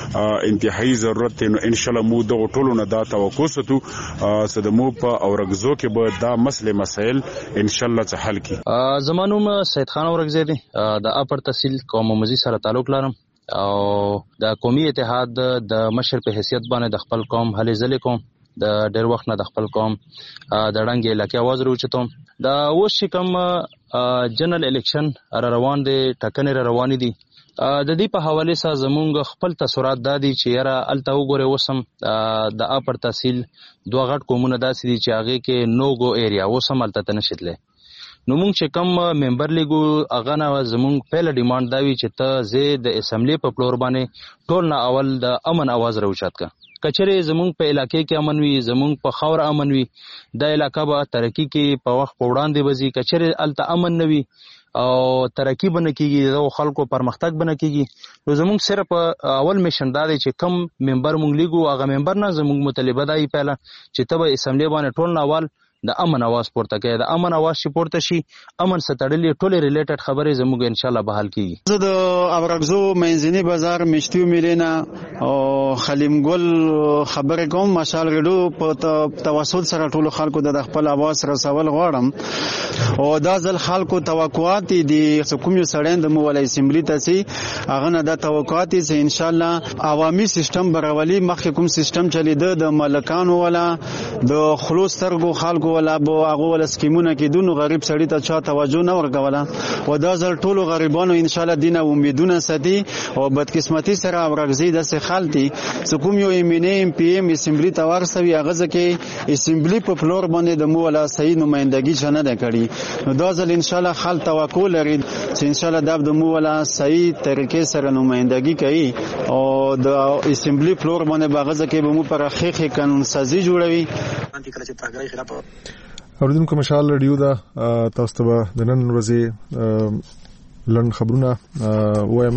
انتهایی ضرورت دی. نو ان شاء الله مو د ټولو نه دا توقع ستو چې د مو په اورګزو کې به دا مسله مسائل ان شاء الله ته حل کی. زمانوم سید خان اورګزای دی د اپر تحصیل قوم مزي سره تعلق لرم او د قومي اتحاد د مشر په حیثیت باندې د خپل قوم هلې ځلې کوم. د ډېر وخت نه د خپل قوم د ډنګ علاقې आवाज روچتم. دا اوس چې کوم جنرال الیکشن را روان دي ټکنې را روان دي د دې په حواله سره زمونږ خپل تاثیرات دادي چې یاره الته وګوره وسم د اپر تحصیل دوه غټ قومونه داسې دي چې هغه کې نو گو ایریا وسم الته تنشتله. نو مونږ چې کوم ممبر لیګو هغه نه زمونږ پهله ډیماند دا وی چې ته زه د اسمبلی په فلور باندې ټول نه اول د امن आवाज راوچات کا. کچره زمونږ په علاقې کې امن وي زمونږ په خاور امن وي د علاقې به ترقی کې په وخت په وړاندې وځي. کچره الته امن نه وي او ترقی بنه کیږي د خلکو پرمختګ بنه کیږي. نو زمونږ صرف اول میشن دا دی چې کم ممبر مونږ لیګو هغه ممبر نه زمونږ مطالبه دی پهله چې ته به اسمبلی باندې ټول نه اول د امن आवाज پورته کوي. د امن आवाज چې پورته شي امن ستړلې ټوله ریلیټډ خبرې زموږ ان شاء الله به حل کیږي. زه د اورګزو منځنی بازار مشتیو میلینا او خلیم ګل خبرې کوم. مشال ریډیو په تواصل سره ټول خلکو د خپل आवाज رسول غواړم او دا ځل خلکو توقعات دي کوم یو سړین د مولای اسمبلی ته سي هغه نه د توقعات سي ان شاء الله عوامي سیستم برولي مخکې کوم سیستم چلیده د ملکانو ولا د خلوص ترغو خلکو ولا بو هغه ول سکیمونه کې دونو غریب سړی ته چا توجه نه ورکوله و دا ځل ټولو غریبانو ان شاء الله دینه امیدونه ساتي او بدقسمتي سره ورغزي د سخالتي کوم یو ایمنه ام پی ام اسمبلی ته ورسوي هغه ځکه اسمبلی په فلور باندې د مو ولا صحیح نمائندګي چنه ده کړی نو دا ځل ان شاء الله خل توکل لري چې ان شاء الله د مو ولا صحیح طریقې سره نمائندګي کوي او د اسمبلی فلور باندې باغ ځکه به مو پر خېخه قانون سازي جوړوي اوریدونکو مشال رادیو دا تاسو ته د نن ورځې لن خبرونه وایم.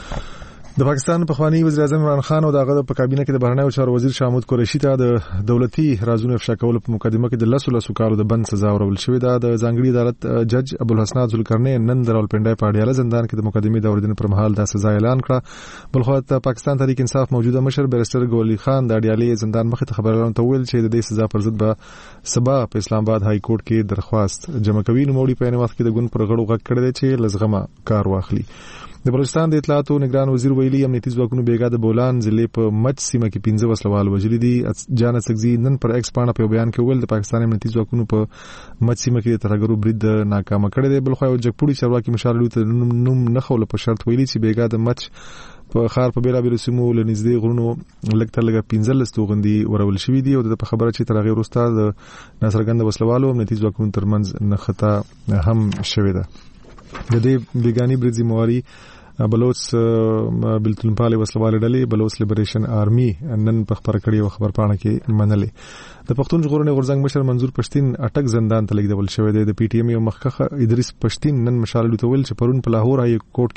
د پاکستان پخوانی وزیر اعظم عمران خان او دغه په کابینه کې د بهرنیو چارو وزیر شامود قریشي ته د دولتي رازونو افشا کول په مقدمه کې د لسو لسو کالو د بند سزا ورول شوې ده. د ځانګړي عدالت جج ابوالحسنات ذوالقرنین نن د راولپنډۍ په اډیاله زندان کې د مقدمې د اوریدنې پر مهال د سزا اعلان کړه. بلخو د پاکستان تحریک انصاف موجوده مشر بیرستر ګولي خان د اډیالې زندان مخې ته خبرونه تویل چې د دې سزا پر ضد به سبا په اسلام آباد های کورټ کې درخواست جمع کوي. نو موړي په ان وخت کې د ګوند پر غړو غږ کړی چې لزغمه کار واخلي. د بلوچستان د اطلاعاتو نگران وزیر ویلي امنیتي ځواکونو بیګا د بولان ضلع په مچ سیمه کې پنځه وسلوال وژلي دي. جان سګزي نن پر ایکس پاڼه په بیان کې ویل د پاکستان امنیتي ځواکونو په مچ سیمه کې د ترهګرو برید ناکام کړی دی. بلخو یو جګپوړي چارواکي مشاللو ته نوم نه خول په شرط ویلي چې بیګا د مچ په خار په بیلا بیل سیمو لنځدې غرونو لکتر لګه پنځل ستوغندي ورول شوې دي او د خبره چې ترغه ورسته د نصرګند وسلوالو امنیتي ځواکونو ترمنځ نختا هم شوې ده. د دې بیګانی برید ذمہواری بلوچ بلتلمپاله وسلواله ډلې بلوچ لیبریشن آرمي نن په خبر کړي او خبر پاڼه کې منلې. د پښتون ژغورنې غورځنګ مشر منظور پښتين اٹک زندان ته لیږدول شوی دی. د پی ټی ایم یو مخکخه ادریس پښتين نن مشاللو ته ویل چې پرون په لاهور های کورټ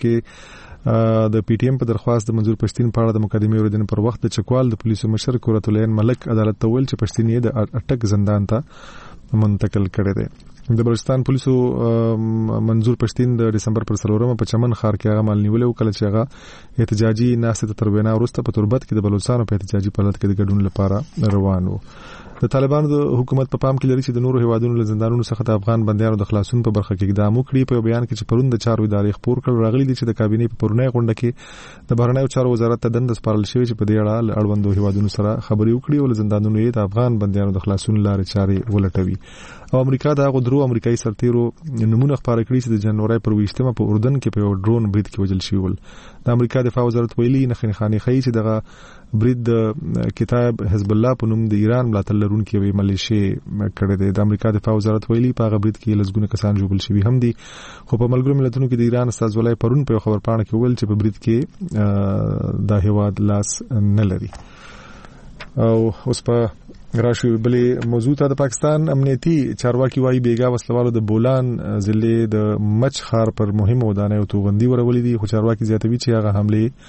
کې د پی ټی ایم په درخواست د منظور پښتين په اړه د مقدمې اوریدنې پر وخت د چکوال د پولیسو مشر قرۃ العین ملک عدالت ته ویل چې پښتين یې د اٹک زندان ته منتقل کړی دی. د بلوچستان پولیسو منظور پښتين د دسمبر پر څلورمه په چمن خار کې هغه مال نیولې او کله چې هغه احتجاجي ناسته تر وینا وروسته په تربت کې د بلوچستان په احتجاجي پلات کې د ګډون لپاره روان وو. د طالبانو د حکومت په پام کې لري چې د نورو هیوادونو له زندانونو څخه د افغان بندیانو د خلاصون په برخه کې اقدام وکړي. په بیان کې چې پرون د چارو ادارې خبر کړ راغلي دي چې د کابینې په پرونی غونډه کې د بهرنیو چارو وزارت ته دند سپارل شوی چې په دې اړه اړوندو هیوادونو سره خبرې وکړي او له زندانونو یې د افغان بندیانو د خلاصون لارې چارې ولټوي. او امریکا د هغو درو امریکایي سرتیرو نمونه خبره کړې چې د جنوري پر ویشتمه په اردن کې په یو ډرون برید کې وژل شوی ول. د امریکا دفاع وزارت ویلي نخنی خاني خي چې دغه برید د کتاب حزب الله په نوم د ایران ملاتړ لرونکي وی ملیشي کړی دی. د امریکا دفاع وزارت ویلي په هغه برید کې لږونه کسان جوړل شوي هم دي. خو په ملګرو ملتونو کې د ایران استازولای پرون په خبر پاڼه کې ویل چې په برید کې د هیواد لاس نه لري. او اوس په راشي بلې موضوع ته د پاکستان امنیتي چارواکي وايي بیګا وسلوالو د بولان ضلع د مچ خار پر مهمه ودانې او توغندي ورولې دي. خو چارواکي زیاتوي چې هغه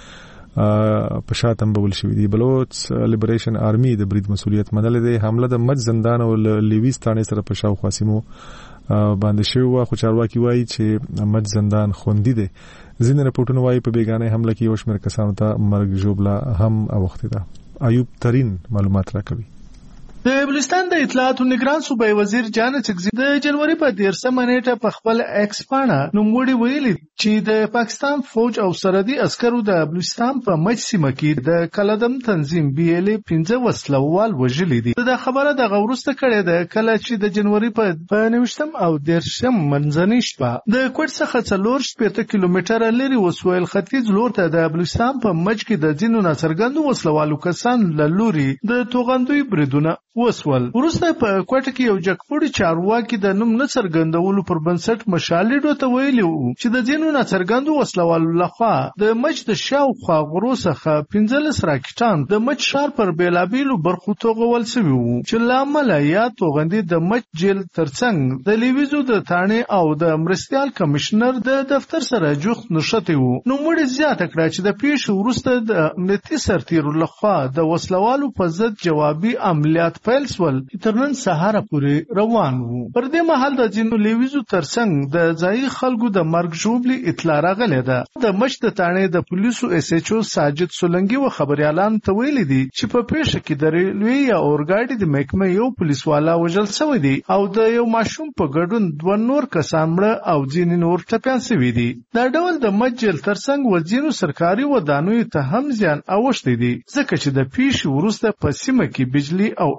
حمله په شاتم بول شوې دي. بلوچ لیبریشن آرمي د برید مسولیت منل دي. حمله د مچ زندان او لیویس تانې سره په شاوخوا سیمو باندې شوی. خو چارواکي وايي چې مچ زندان خوندي دي. ځینې رپورټونه وايي په بیګانه حمله کې یو شمېر کسانو ته مرګ ژوبله هم اوښتې ده. ایوب ترين معلومات راکوي. د بلوچستان د اطلاعاتو نگران صوبای وزیر جان سګزي د جنوري په دیرشمه نیټه په خپل ایکس پاڼه نوموړي ویلي چې د پاکستان فوج او سرحدي عسکرو د بلوچستان په مچ سیمه کې د کلدم تنظیم بي ال پنځه وسلوال وژلي دي. دا خبره د غورسته کړې ده کله چې د جنوري په نوښتم او دیرشم منځنۍ شپه د کوټ څخه څلور شپږ کیلومتره لري وسویل ختیځ لور ته د بلوچستان په مچ کې د ځینو ناڅرګندو وسلوالو کسان له لوري د توغندوی بریدونه وسول. ورسته په کوټه کې یو جګپوړي چارواکي د نوم نه څرګندولو پر بنسټ مشالډو ته ویلي وو چې د ځینو ناڅرګندو وسلوالو لخوا د مچ د شاوخوا غرو څخه پنځلس راکټان د مچ ښار پر بیلابیلو برخو توغول شوي وو چې له امله یا توغندي د مچ جیل ترڅنګ د لیویزو د تانې او د مرستیال کمشنر د دفتر سره جوخت نشته وو. نو موږ زیاته کړه چې د پیښې وروسته د امنیتي سرتیرو لخوا د وسلوالو په ضد جوابي عملیات پیل سول تر نن سهار پورې روان وو. پر دې مهال د جنو لیویزو ترڅنګ د ځای خلکو د مرګ ژوبلي اطلاع راغله ده. د مچ د تانې د پولیسو اس ایچ او ساجد سولنګي و خبريالان ته ویلي دي چې په پیښه کې د ریلوی یا اورګاډي د محکمې یو پولیس والا وژل شوی دی او د یو ماشوم په ګډون دوه نور کسان مړه او ځینې نور ټپيان شوي دي. دا ډول د مچ جیل ترڅنګ وزینو سرکاري ودانیو ته هم ځان اوښتي دي ځکه چې د پیښې وروسته په سیمه کې بجلی او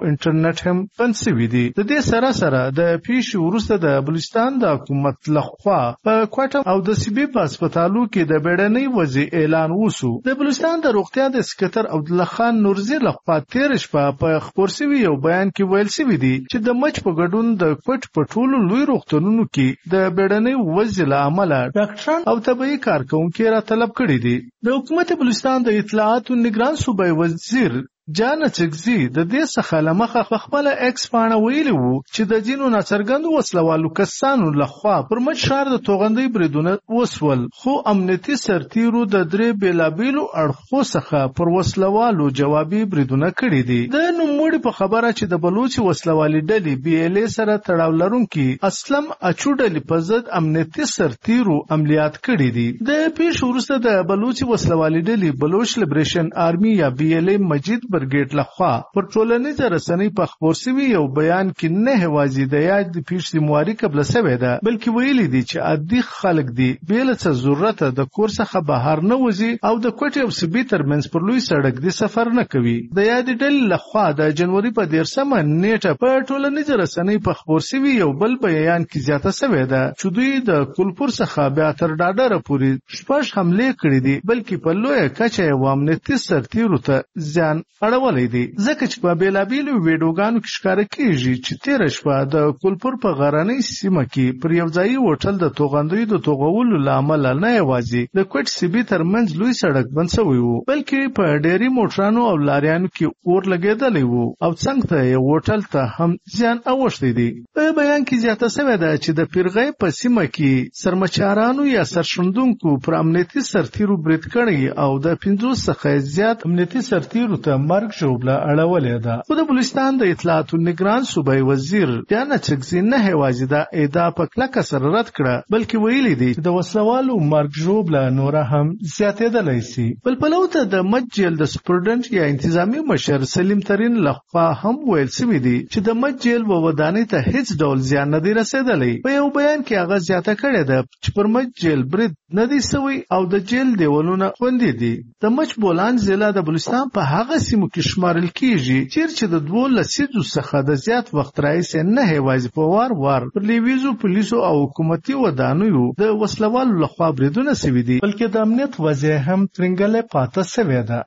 انټرنیټ هم بند شوي دي. د دې سره سره د پیښې وروسته د بلوچستان د حکومت لخوا په کوټه او د سیبي په هسپتالو کې د بیړنۍ وضع اعلان وشو. د بلوچستان د روغتیا د سکتر عبدالله خان نورزي لخوا تیر شپه په خبر شوي یو بیان کې ویل شوي دي چې د مچ په ګډون د کوټ په ټولو لوی روغتونونو کې د بیړنۍ وضع له امله ډاکټران او طبي کارکونکي را طلب کړي دي. د حکومت بلوچستان د اطلاعات او نگران صوبای وزیر جان چکزي د دې څخه لمخه په خپل ایکس باندې ویلي وو چې د جنونو ناڅرګندو وسلوالو کسانو لخوا پر مچ شهر د توغندۍ بریدونه وسول، خو امنیتي سرتیرو د درې بیلابیلو اړخو څخه پر وسلوالو جوابي بریدونه کړي دي. د نوموړي په خبره چې د بلوچ وسلوالي ډلې بي ال ای سره تړاو لرونکي اسلم اچو ډلې په ضد امنیتي سرتیرو عملیات کړي دي. د پیښې وروسته د بلوچ وسلوالي ډلې بلوچ لیبریشن آرمي یا بي ال ای مجید برګیټ لخوا پر ټولنیزه رسنۍ په خبر شوي یو بیان کې نه هوازي د یاد د پیښې ذمہواري قبل شوې ده، بلکې ویلي دي چې عادي خلک دي بل څه ضرورت د کور څخه بهر نه وځي او د کوټې او سبي ترمنځ پر لوی سړک دی سفر نه کوي. د یاد ډلې لخوا د جنوري په دیرشمه نیټه په ټولنیزه رسنۍ په خبر شوي یو بل بیان کې زیاته شوې ده چې دوی د کولپور څخه بیا تر ډاډره پورې شپږ حمله کړې دي، بلکې په لوی کچه یو امنیتي سرتیرو ته ځان اړولې دي. ځکه چې په بیلابیلو ویډیوګانو کې ښکاره کیږي چې تیر شپه د کولپور په غرنۍ سیمه کې پر یو ځایي هوټل د توغندۍ د توغولو له امله نه یوازې د کوټ سیبي ترمنځ لوی سړک بند شوی وو، بلکې په ډېری موټرانو او لاریانو کې اور لګېدلی وو او څنګ ته یو هوټل ته هم زیان اوښتی دی. په بیان کې زیاته شوې ده چې د پیرغۍ په سیمه کې سرمچارانو یا سرښندونکو پر امنیتي سرتیرو برید کړی او د پنځوس څخه زیات امنیتي سرتیرو ته مرګ ژوبله اړولې ده. خو د بلوچستان د اطلاعات نگران صوبای وزیر جان چکزي نه هوازي دا ادعا په کلکه سره رد کړه، بلکې ویلي دي چې د وسلوالو مرګ ژوبله نوره هم زیاتېدلی شي. بل پلو ته د مچ جیل د سپرډنټ یا انتظامی مشر سلیم ترین لخوا هم ویل شوي دي چې د مچ جیل و ودانۍ ته هیڅ ډول زیان نه دی رسېدلی. په یو بیان کې هغه زیاته کړې ده چې پر مچ جیل برید نه دی شوی او د جیل دیوالونه خوندي دي. د مچ بولان ضلع د بلوچستان په هغه سیمو کې شمارل کیږي چیرې چې د دوه لسیزو څخه د زیات وخت راهیسې نه هوازي په وار وار پر لیویزو پولیسو او حکومتي ودانیو د وسلوالو لخوا بریدونه شوي دي، بلکې د امنیت وضع هم ترنګلې پاته شوې ده.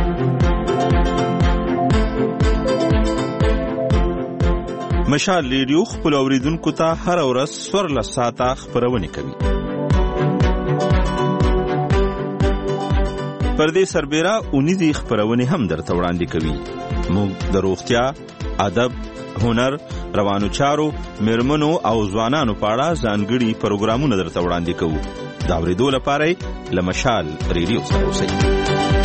مشال ریډیو خپل اوریدونکو ته هر ورځ څوارلس ساعته خبرونه کوي. پر دې سربېره اونیزي خبرونه هم درته وړاندې کوي. موږ د روغتیا، ادب، هنر، روانو چارو، میرمنو او ځوانانو په اړه ځانګړي پروګرامونه درته وړاندې کوو. دا اورېدو لپاره له مشال ریډیو سره اوسئ.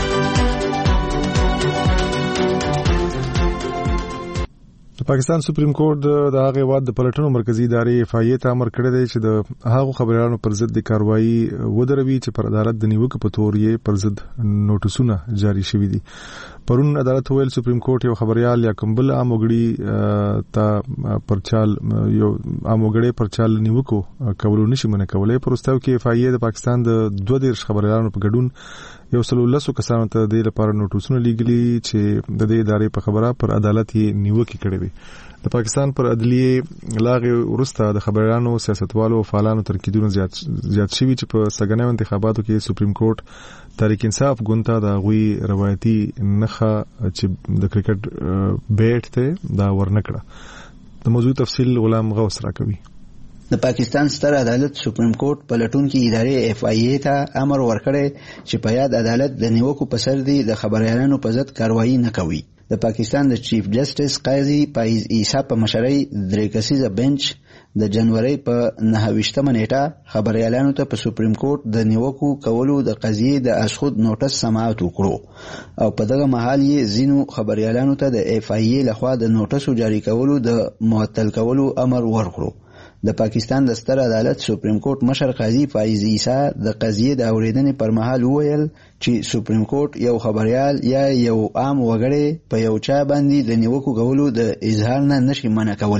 د پاکستان سپریم کورټ د هغه واد د پلټنو مرکزی ادارې اف ای ته امر کړی دی چې د هغو خبريالانو پر ضد د کاروایی ودروي چې پر عدالت د نیوکه په تور یې پر ضد نوټیسونه جاری شوي دي. پرون عدالت ویل سپریم کورټ یو خبريال یا کوم بل اموګړي ته پرچال یو اموګړي پرچال نیوکو کولو نشي منه کولای. پرستاو کې اف ای د پاکستان د دوه دیرش خبريالانو په ګډون یو سلو لسو کسانو ته د لپاره نوټیسونه لیږلي چې د دې ادارې په خبره پر عدالت یې نیوکه کړې وي. د پاکستان پر عدلیه لاغه ورسته د خبريالانو سیاستوالو او فعالانو ترکیدونه زیات زیات شوي چې په سګنیو انتخاباتو کې سپریم کورټ تحریک انصاف ګونتا د غوي روایتي نخه چې د کرکټ بیټ ته دا ورنکړه. د موضوع تفصیل غلام غوث راکوي. د پاکستان ستر عدالت سپریم کورټ پلټونکو ادارې اف ای ای ته امر ورکړی چې په یاد عدالت د نیوکو په سر دی د خبريالانو په ضد کاروایی نه کوي. د پاکستان د چیف جسټس قاضي پایز عیسی په مشرۍ درې کسیزه بنچ د جنوري په نهه ویشتمه نیټه خبريالانو ته په سپریم کورټ د نیوکو کولو د قضیې د اسخود نوټس سماعت وکړو او په دغه مهال یې ځینو خبريالانو ته د اف ای ای لخوا د نوټسو جاری کولو د معطل کولو امر ورکړو. د پاکستان د ستر عدالت سپریم کورټ مشر قاضي فایز عیسی د قضیې د اوریدنې پر مهال وویل چې سپریم کورټ یو خبريال یا یو عام وګړی په یو چا باندې د نیوکو کولو د اظهار نه نشي منع کولی،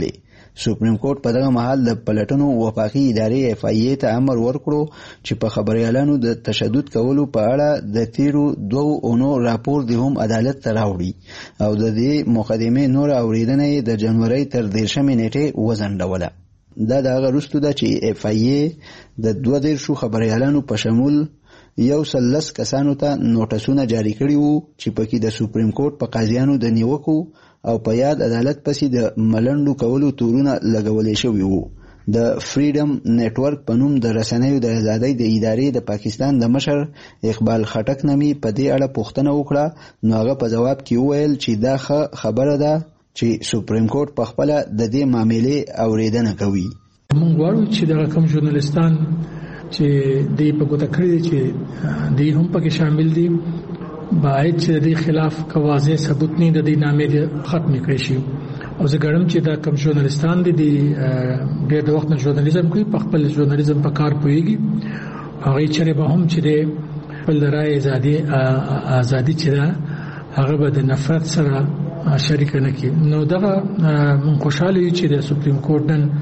سپریم کورټ په دغه مهال د پلټنو وفاقي ادارې اف آی ای ته امر ورکړو چې په خبريالانو د تشدد کولو په اړه د تیرو دوو اونو راپور دی هم عدالت ته راوړي او د دې مقدمې نور اوریدنه د جنوري تر دیرشمې نیټې وزنډوله. دا د هغه وروسته ده چې اف آی ای د دوه دیرشو خبريالانو په شمول یو سل لس کسانو ته نوټسونه جاری کړي وو چې پکې د سپریم کورټ په قاضیانو د نیوکو او په یاد عدالت پسې د ملنډو کولو تورونه لګولې شوي وو. د فریډم نتورک په نوم د رسنیو د ازادۍ د ادارې د پاکستان د مشر اقبال خټک نامي په دې اړه پوښتنه وکړه، نو هغه په جواب کې وویل چې دا خبره ده چې سپریم کورټ په خپل د دې معاملې اوریدنه کوي. موږ غواړو چې دا کوم ژورنالیستان چې دې په ګوته کړی چې دې هم پکې شامل دي باید چې د خلاف کوازه ثبوت نه د دې نامې ختم کړي شي. او زه ګڼم چې دا کوم ژورنالیستان دي ډېر د وخت نه ژورنالیزم کوي، په خپل ژورنالیزم په کار پوهیږي، هغه چې به هم چې د خپل رائے ازادي ازادي چې دا هغه به د نفرت سره شریک نه کی. نو دا مون خوشاله یو چې د سپریم کورټ نن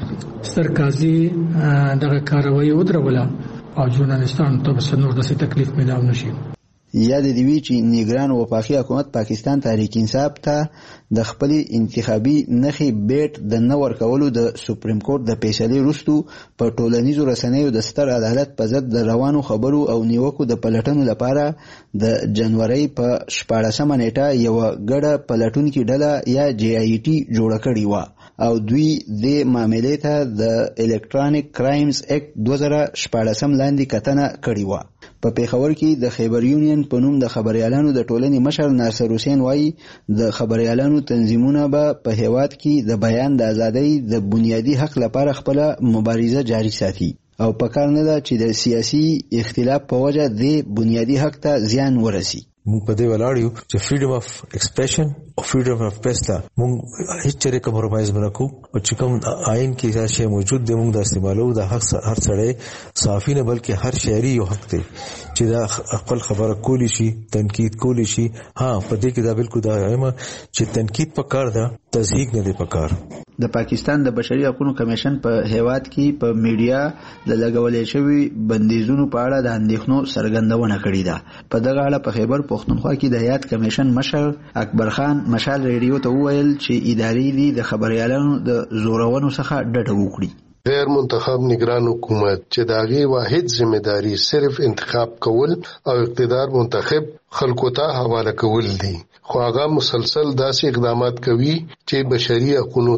ستر قاضي دغه کاروایی ودروله او ژورنالیستانو ته به نور داسې تکلیف ملاو نشي. یاد دی وی چې نیګران وفاقي حکومت پاکستان تحریک انصاف ته د خپل انتخابي نخي بیت د نور کولو د سپریم کورټ د فیصلې وروسته په ټولنیزو رسنیو د ستر عدالت په ضد د روانو خبرو او نیوکو د پلټنو لپاره د جنوري په شپاړسمه نیټه یو ګډه پلټونکو ډله یا جی آی ټي جوړه کړې و او دوی د معاملې ته د الکترونیک کرایمز اکټ دوه زره شپاړسم لاندې کتنه کړې و. په پیښور کې د خیبر یونین په نوم د خبريالانو د ټولنې مشر ناصر حسین وایي د خبريالانو تنظیمونه به په هیواد کې د بیان د ازادۍ د بنیادی حق لپاره خپل مبارزه جاری ساتي او په کار نه ده چې د سیاسي اختلاف په وجه د بنیادی حق ته زیان ورسي. مونږ په دې ولاړ یو چې فریډم اف ایکسپریشن او فریډم اف پریس ته مونږ هیڅ چره کمپرمایز نه کوو او چې کوم آئین کې دا شی موجود دی مونږ د استعمالو د حق هر سړی صافي نه بلکې هر شهري یو حق دی چې دا خپل خبره کولی شي، تنقید کولی شي. ها په دې کې دا بالکل دا وایم چې تنقید پکار ده، تزهیق نه دی پکار. د پاکستان د بشري حقوقو کمیشن په هیواد کې په میډیا د لګولې شوی بندیزونو په اړه د اندېښنو څرګندونه کړې ده. په دغه اړه په خیبر پښتونخوا کې د هیات کمیشن مشر اکبر خان مشال ریډیو ته وویل چې ادارې دي د خبريالانو د زورونو څخه ډډه وکړي. غیر منتخب نگران حکومت چې داغي واحد ذمہداري صرف انتخاب کول او اقتدار منتخب خلکو ته حواله کول دي، خو هغه مسلسل داسې اقدامات کوي چې بشري حقوقو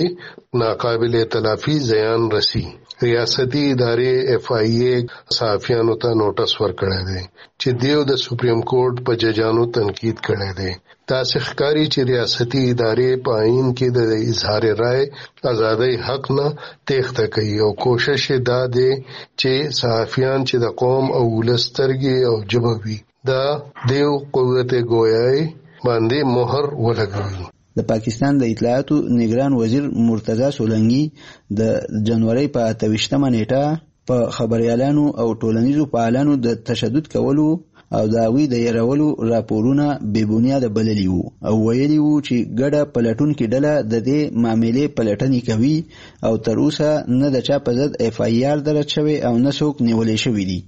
ته ناقابل تلافي زیان رسی. ریاستي ادارې اف آی ای صحافیانو ته نوټس ورکړی دی چې دیو د سپریم کورټ په ججانو تنقید کړی دی. تاسو ښکاری چې ریاستي ادارې په آئین کې د اظهار رائے ازادۍ حق نه تېښته کوي او کوشش دا دی چې صحافیان چې د قوم او ولسترګي او جبه وي دا دیو قوت گویای باندې مهر ولګوي. د پاکستان د اطلاعاتو نگران وزیر مرتضی سولنګي د جنوري په اتهشتمه نیټه په خبريالانو او ټولنیزو فعالانو د تشدد کولو او داوی د يرولو راپورونه بې بنیاده بللی وو او ویلي وو چې ګډه پلټونکو ډله د دې معاملې پلټنې کوي او تر اوسه نه د چا په ضد اف آی آر درج شوی او نه څوک نیولې شوی دي.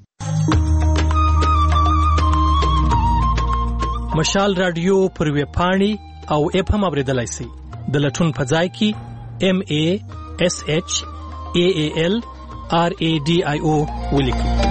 مشال رادیو پر ویب پاڼې او اپ هم اوریدلای شئ. د لټون په ځای کې ام ا اس اچ ا ا ال ار ا ډي آی او ولیکئ.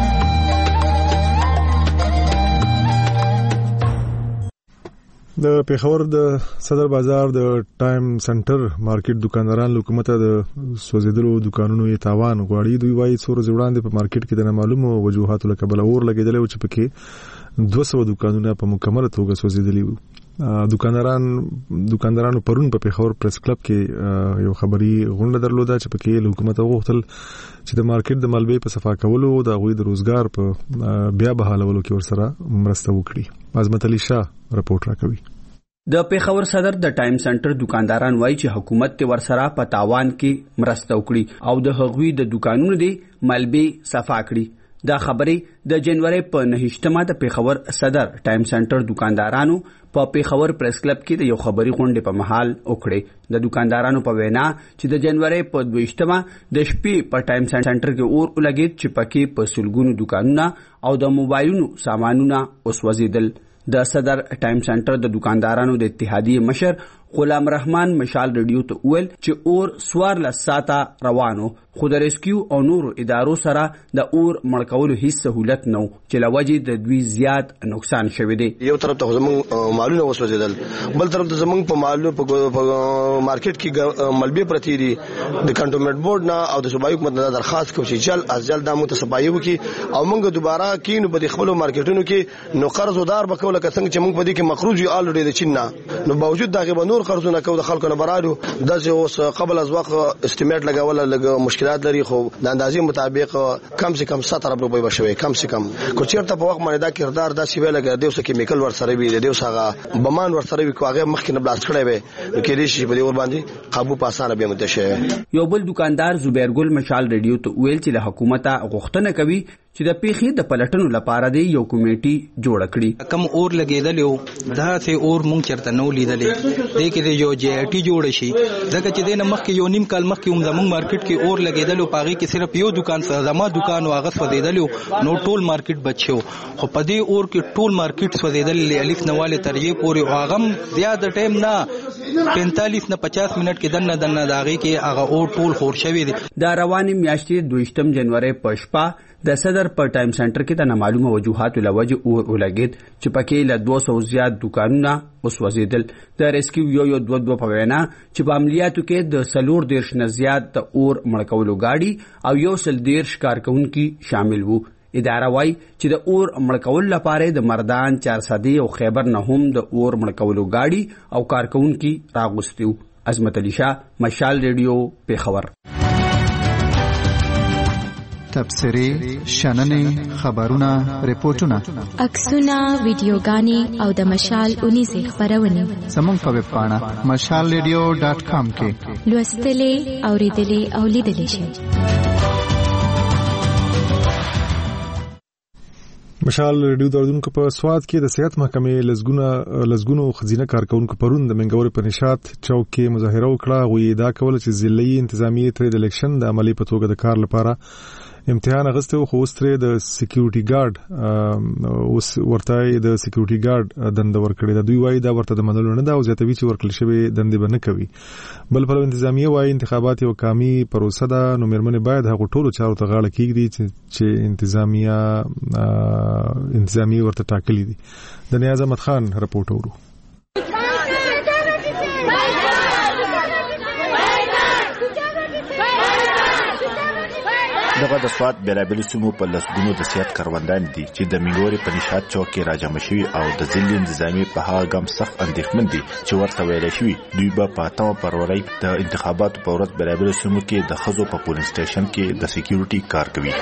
د پیښور د صدر بازار د ټایم سنټر مارکیټ دکانداران حکومت د سوزیدلو دکانونو یې تاوان غواړي. دوی وايي څو ورځې وړاندې په مارکیټ کې د نامعلومو وجوهاتو له کبله اور لګیدل او چې پکې دوه سوه دکانونه په مکمله توګه سوزیدلي وو. دکانداران دکاندارانو پرون په پیښور پریس کلب کې یو خبري غونډه درلوده چې پکې حکومت غوښتل چې د مارکیټ د مالبې په صفا کولو او د غوي د روزګار په بیا بحالولو کې ورسره مرسته وکړي. عظمت علي شاه رپورټ راکوي. د پیښور صدر د ټایم سنټر دکانداران وایي چې حکومت ته ورسره په تاوان کې مرسته وکړي او د هغوی د دکانونو دی مالبې صفا کړي. دا خبرې د جنوري په نهشتمه د پیښور صدر ټایم سنټر دکاندارانو په پیښور پریس کلب کې د یو خبري غونډې په محل وکړې د دکاندارانو په وینا چې د جنوري په دویشتمه د شپې په ټایم سنټر کې اور ولګید چې پکې په سلګونو دکانونه او د موبایلونو سامانونه وسوځیدل. د صدر ټایم سنټر د دکاندارانو د اتحادیې مشر غلام رحمان مشال ریډیو ته ویل چې اور سوار لساته روانو خو د ریسکیو او نورو ادارو سره د اور مړکولو هیڅ سہولت نو چې لوجې د دوی زیات نقصان شوی دی. یو طرف ته زمونږ مالونه وسوځیدل، بل طرف ته زمونږ په مالو په مارکیټ کې ملبي پرتی دي. د کنټونمنت بورډ نه او د صوبایي حکومت نه درخواست کوم چې جل از جل د مو ته صفایي وکي او موږ دوباره کینو په خپل مارکیټونو کې نو قرضدار بکول لکه څنګه چې موږ په دې کې مخروج یو الریډي د چین نه نو باوجود دغه بنور قرضونه کو د خلکو نه برادو د اوس قبل از وخت استیمیټ لګول لګ مشکلات لري خو د اندازې مطابق کم سے کم ستر روپۍ بشوي کم سے کم کو چیرته په وخت باندې دا کردار د سی ویل لګ دیوس کیمیکل ور سره وی د دیوس هغه بمان ور سره وی کوغه مخکې نه بلاست کړی وي نو کې لري په دې ور باندې قابو پاسانه به متشه. یو بل دکاندار زبیر ګل مشال ریډیو ته ویل چې له حکومت غوښتنه کوي چې د پیښې د پلټنو لپاره دی یو کمیټي جوړ کړي. کم اور لګیدل دا سه اور مونږ چرته نو لیدلې دې کې یو جی ای ټي جوړ شي ځکه چې د نمخ کې یو نیم کال مخ کې هم زمونږ مارکیټ کې اور لګیدل او پاغي کې صرف یو دکان سره زما دکان واغ سوځیدل نو ټول مارکیټ بچو خو په دې اور کې ټول مارکیټ سوځیدل الف نواله ترې پورې واغم زیات ټیم نه پینتالیس نه پچاس منټ کې دنه دنه داغي کې هغه اور ټول خور شوی دی. دا رواني میاشتې دویشتم جنوري په شپه د صدر په ټایم سنټر کې د نامعلومه وجوهاتو لوجه اور ولګید چې پکې له دوه سوه زیات دکانونه وسوځیدل. د ریسکیو یو یو دوه دوه په وینا چې په عملیاتو کې د سلور دیرش نه زیات د اور مړکولو گاډي او یو سل دیرش کارکونکي شامل وو. اداره وايي چې د اور مړکول لپاره د مردان چارسدي او خیبر نه هم د اور مړکولو گاډي او کارکونکي راغوستیو. عظمت علي شاه، مشال ریډیو، پیښور. تبصرې، شننې، خبرونه، ریپورتونه، عکسونه، ویډیوګانې او د مشال اونیزې خپرونې زموږ په ویب پاڼه مشال ریډیو ډاټ کام کې لوستلې، اوریدلې او لیدلې شئ. مشال ریډیو دردونکو په سواد کې د صحت محکمې لزګونه لزګونو خزینه کارکونکو پرون د منګوري په نشاط چوک کې مظاهره وکړه. غوی دا کول چې ضلعي انتظامیه تر د الیکشن د عملی په توګه د کار لپاره امتحان اغسته خو اوس تر د سکیورټي ګارد اوس ورته د سکیورټي ګارد دنده ورکړي. د دوی وایي دا ورته د منلو نه دا او زیاتوي چې ورکل شوی دنده به نه کوي. بل پر انتظامیه وایي انتخابات یو کامي پروسه ده نو مېرمنې باید هغه ټولو چارو ته غاړه کېږدي چې انتظامیه انتظامیه ورته ټاکلي دي. د نیاز احمد خان رپورټ ورو. دغه د سواد بیلابل سیمو په لسګونو د سیاحت کاروندان دي چې د منګوري په نشاط چوک کې راجمع شوي او د ضلعي انتظامي په هغه ګام سخت اندېښمن دي چې ورته ویل شوي دوی به په اتمه فروری د انتخاباتو په ورځ بیلابل سیمو کې د ښځو په پولینګ سټیشن کې د سکیورټي کار کوي.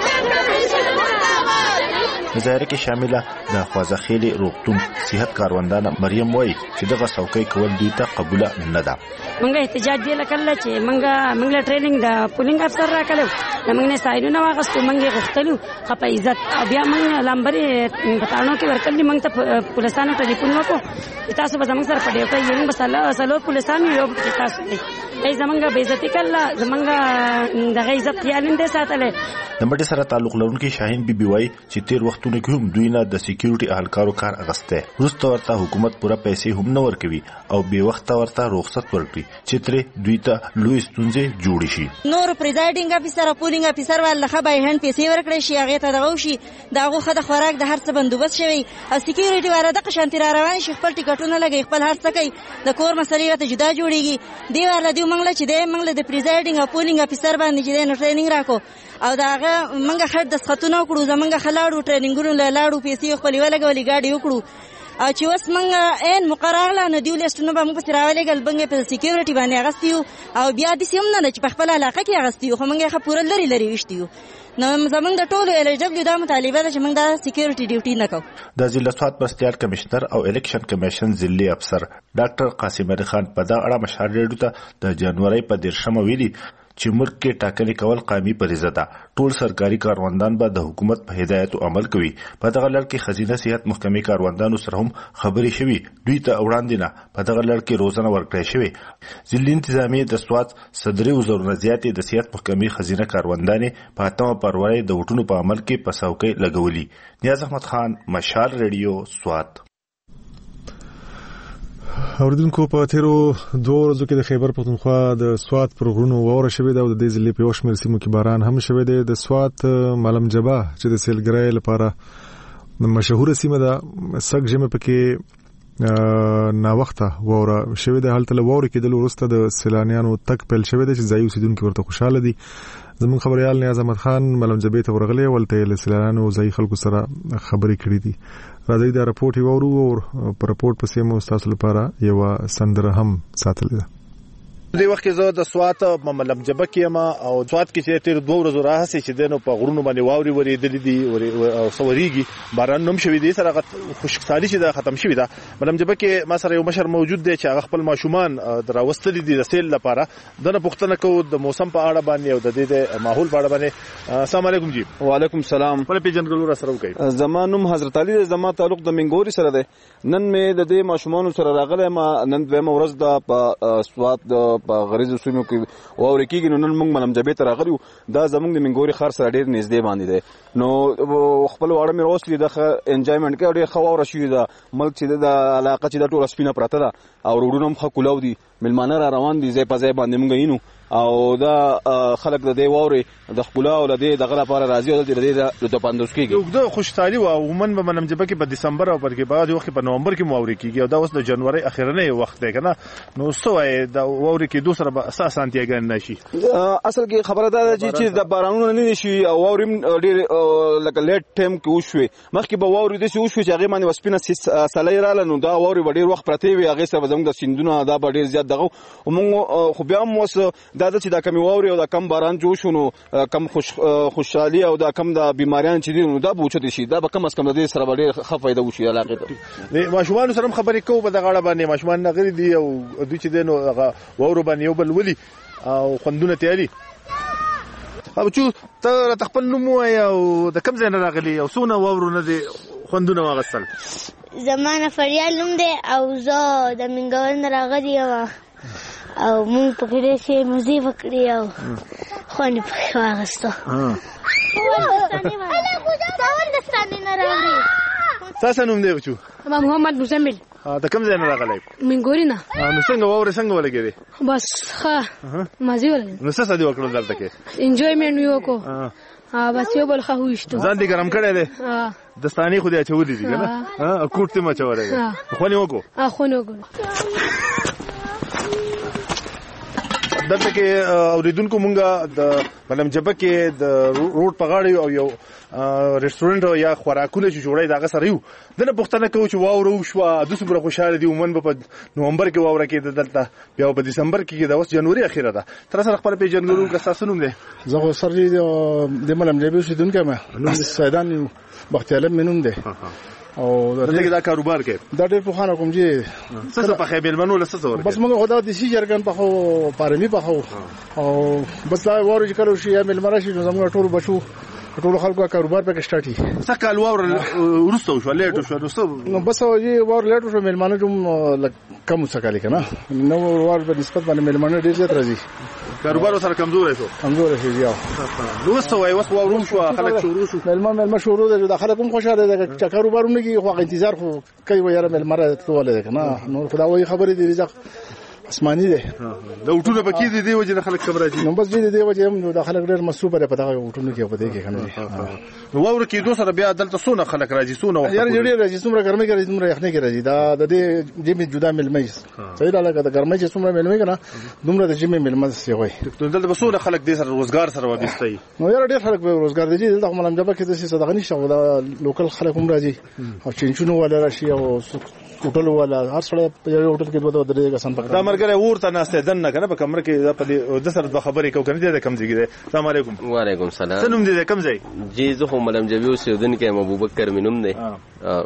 مظاهره کې شامله د خوازخیل روغتون صحت کاروندان مریم وای چې دغه څوکۍ کول دوی ته قبول نه ده. منګه احتجاج دی لکه چې منګه منګه ټریننګ د پولینګ افسر راکلو منګه سایډونه واغستو منګه غختلو خپ عزت بیا منګه لامبري پټانو کې ورکلې منګه ته پولیسانو ټلیفون وکړو تاسو به زموږ سره پډیو کوي یو بساله سلو پولیسانو یو تاسو دی ای زمونږه بیزتی کله زمونږه دغه عزت خیالین دې ساتله. د مټي سره تعلق لرونکي شاهین بي بي وای چې تیر وختونه کې هم دوی نه د سکیورټي اهلکارو کار اغسته روسته ورته حکومت پوره پیسې هم نه ورکوي او به وخت ورته رخصت ورکړي چې تر دوی ته لوی ستونزې جوړ شي. نور پریزایډینګ افیسر او پولینګ افیسر ولله به هند پیسې ورکړي شي هغه ته دغه شي دغه خد خوراک د هر څه بندوبست شوی او سکیورټي واره د قشنتی را روان شي خپل ټیکټونه لګي خپل هر څه کوي د کور مسلې ته جدا جوړيږي دی ورله دی منګل چې دی منګل د پریزایډینګ او پولینګ افیسر باندې چې دی ټریننګ راکو او داغه منګه خړ د خطونه کړو زمونږه خلاړو ټریننګونو لاړو پیسې خپل ولګولې گاډي وکړو او چې اوس منګه ان مقرره لا نه دی لیستونه به موږ سره راولېګل بنګ په سکیورټي باندې اغستیو او بیا د سیم نه چې په خپل علاقه کې اغستیو خو منګه خپل لري لري وشتیو نو زمونږ د ټولو الیجبل د مطالبه ده چې موږ د سکیورټي ډیوټي نه کوو. د ضلع سواد مرستیال کمشنر او الیکشن کمیشن ضلعي افسر ډاکټر قاسم علي خان په دا اړه مشال ریډیو ته د جنوري په دیرشمه ویلي چې ملک کې ټاکنې کول قومي فریضه ده. ټول سرکاري کاروندان به د حکومت په هدایت عمل کوي. په دغه لړ کې خزینه صحت محکمې کاروندانو سره هم خبرې شوي. دوی ته وړاندې نه په دغه لړ کې روزنه ورکړې شوې. ضلعي انتظامیې د سوات صدري وزرونه زیاتې د صحت محکمې خزینه کاروندانې په اتمه فروری د وټونو په عمل کې په څوکۍ لګولي. نیاز احمد خان، مشال ریډیو، سوات. اوریدونکو په تیرو دوه ورځو کې د خیبر پختونخوا د سوات پر غرونو واوره شوې ده او د دې ضلع په یو شمېر سیمو کې باران هم شوی دی. د سوات ملم جبه چې د سیلګرۍ لپاره مشهوره سیمه ده، سږ ژمي پکې ناوخته واوره شوې ده. هلته له واورې کېدلو وروسته د سیلانیانو تګ پیل شوی دی چې ځایي اوسېدونکي ورته خوشحاله دي. زموږ خبریال نیاز احمد خان ملم جبې ته ورغلی، ولته له سیلانیانو ځایي خلکو سره خبرې کړې دي. راځئ دا راپورټ یې واورو او په راپورټ پسې مو ستاسو لپاره یوه سندره هم ساتلې ده. دې وخت کې زه د سوات ملم جبه کې یم او سوات کې چې تیر دوه ورځې راهسې چې دی نو په غرونو باندې واورې ورېدلې دي او سوریږي، باران هم شوي دي، سره خشکسالي چې ده ختم شوي ده. ملم جبه کې ما سره یو مشر موجود دی چې هغه خپل ماشومان راوستلي دي د سیل لپاره. دنه پوښتنه کوو د موسم په اړه باندې او د دې د ماحول په اړه باندې. السلام علیکم جی. وعلیکم السلام. خپل پیژندګلو را سره وکړئ. زما نوم حضرت علي دی، زما تعلق د منګوري سره دی. نن مې د دې ماشومانو سره راغلی ما نن دویمه ورځ ده په سوات په غریزو سیمو کې واورې کېږي. نو نن موږ ملم جبې ته راغلي وو. دا زموږ د منګوري ښار سره ډېر نږدې باندې دی. نو خپل واړه مې راوستلي ده، ښه انجوایمنټ کوي، ډېر ښه واوره شوې ده. ملک چې د علاقه چې دا ټوله سپینه پرته ده او روډونه هم ښه کولاو دي، مېلمانه را روان دي ځای په ځای باندې موږ یینو او دا خلک د دې واورې د ښکلا او د دې دغه لپاره راځي او د دې لطفاندوز کېږي. اوږده خوشحالي وه. عموما به ملم جبه کې په دسمبر او په بعضې وخت کې په نومبر کې واورې کېږي او دا اوس د جنورۍ اخرنی وخت دی که نه. نو څه وایې د واورې کېدو سره به څه اسانتیاګانې نه شي؟ اصل کې خبره دا ده چې د بارانونه نه دي شوي او واورې هم ډېر لکه لیټ ټایم کې وشوې. مخکې به واورې داسې وشوې چې هغې باندې به سپینه سلی راغله، نو دا واورې به ډېر وخت پرتې وي، هغې سره به زموږ د سیندونه دا به ډېر زیات دغه ومونږ. خو بیا هم اوس دا ده چې دا کمې واورې او دا کم باران جوړ شو نو کم خوشحالي او دا کم د بیماریان چې دي نو دا به اوچتې شي. دا به کم از کم د دې سره به ډېر ښه فایده وشي علاقې ته. د ماشومانو سره هم خبرې کوو په دغه اړه باندې. ماشومان غلي دي او دوی چې دی نو هغه واورو باندې یو بل ولي او خوندونه تیاري. بچو ته راته خپل نوم ووایه او د کوم ځای نه راغلي او څونه واورو نه دې خوندونه واخیستل؟ زما نفریال نوم دی او زه د منګور نه راغلي یم او مونږ پکې ډېر ښې مزې وکړې او خوند یې پکې واخیستو. ستا څه نوم دی بچو؟ زما محمد مزمل. د کوم ځای نه راغلی؟ منګوري نه. نو څنګه واورې څنګه ولګېدې؟ بس ښه مزې ولګېدې. نو څه څه دې وکړل دلته کې؟ انجوایمنټ مې وکړو. بس یو بل ښه وویشتو. ځان دې ګرم کړی دی؟ دستانې خو دې اچولي دي که نه؟ کوټ دې م اچولی دی. خوند یې وکړو؟ خوند یې وکړو. دلته کې اوریدونکو مونږه د ملم جبه کې د روډ په غاړه او یو ریسټورنټ یا خوراکونه چې جوړوي د هغه سره یو. دنه پوښتنه کوو چې واوره وشوه، دوی څومره خوشحاله دي. عموما به په نومبر کې واوره کېده دلته، بیا په دسمبر کې کېده، اوس جنوري اخره ده. تر سره خپل پیژندګلو که ستاسو نوم دی؟ زه خو سر د ملم جبې اوسېدونکی یم. نوم سیدان بختیالم مې نوم دی او دلته کې دا کاروبار کوي؟ دا ډېر پخوانه کوم چې څه څه پخوې مېلمنو له څه څه ورکوې؟ بس موږ خو دا دیسي جرګن پخو، پارمي پخو او بس دا واورې چې کله وشي یا مېلمه راشي نو زموږ ټولو بچو ټولو خلکو کاروبار پکې سټارټ شي. څه کال واوره وروسته وشوه، لیټ وشوه نو څه؟ نو بس یې واوره لیټ وشوه، مېلمانه هم کم وڅه کالي که نه. نو واوره په نسبت باندې مېلمانه ډېر زیات راځي. کاروبار ورسره کمزوری شو؟ کمزوری شو بیا. نو اوس څه وایي؟ اوس واوره وشوه، خلک شروع شو، مېلمه مېلمه شروع دی، دا خلک هم خوشحاله دي چې کاروبارونه کوي، خو انتظار خو کوي یاره مېلمه راتللی دی که نه. نور خو دا وایي خبرې دي رزق اسماني دی. د وټونه پکې دي دې وجې نه خلک کم راځي؟ نو بس دې دې وجې هم دا خلک ډېر مصروفه دی په دغه وټونو کې او په دې کې که نه. نو واوره کېدو سره بیا دلته څونه خلک راځي؟ څونه وخت یاره ډېر راځي، څومره ګرمۍ کې راځي څومره یخنۍ کې راځي. دا د دې ژمي جدا مېلمه صحیح راغله، د ګرمۍ چې څومره مېلمه که نه دومره د ژمي مېلمه داسې وایي. دلته به څونه خلک دې سره روزګار سره وابسته وي؟ نو یاره ډېر خلک به روزګار دی. دلته خو ملم جبه کې داسې څه دغه نشته، خو دا لوکل خلک هم راځي او چینچونو والا راشي او هوټل والا هر سړی په یو هوټل کې دوه درې کسان پکړه. دا مرګره ورته ناشته دن نه کنه په کمره کې په د سره د خبرې کو کنه دې کم ځای دی. السلام علیکم. وعلیکم السلام. څه نوم دې کم ځای؟ جی زه خو ملم جبې اوسېدونکی یم، ابوبکر مې نوم دی.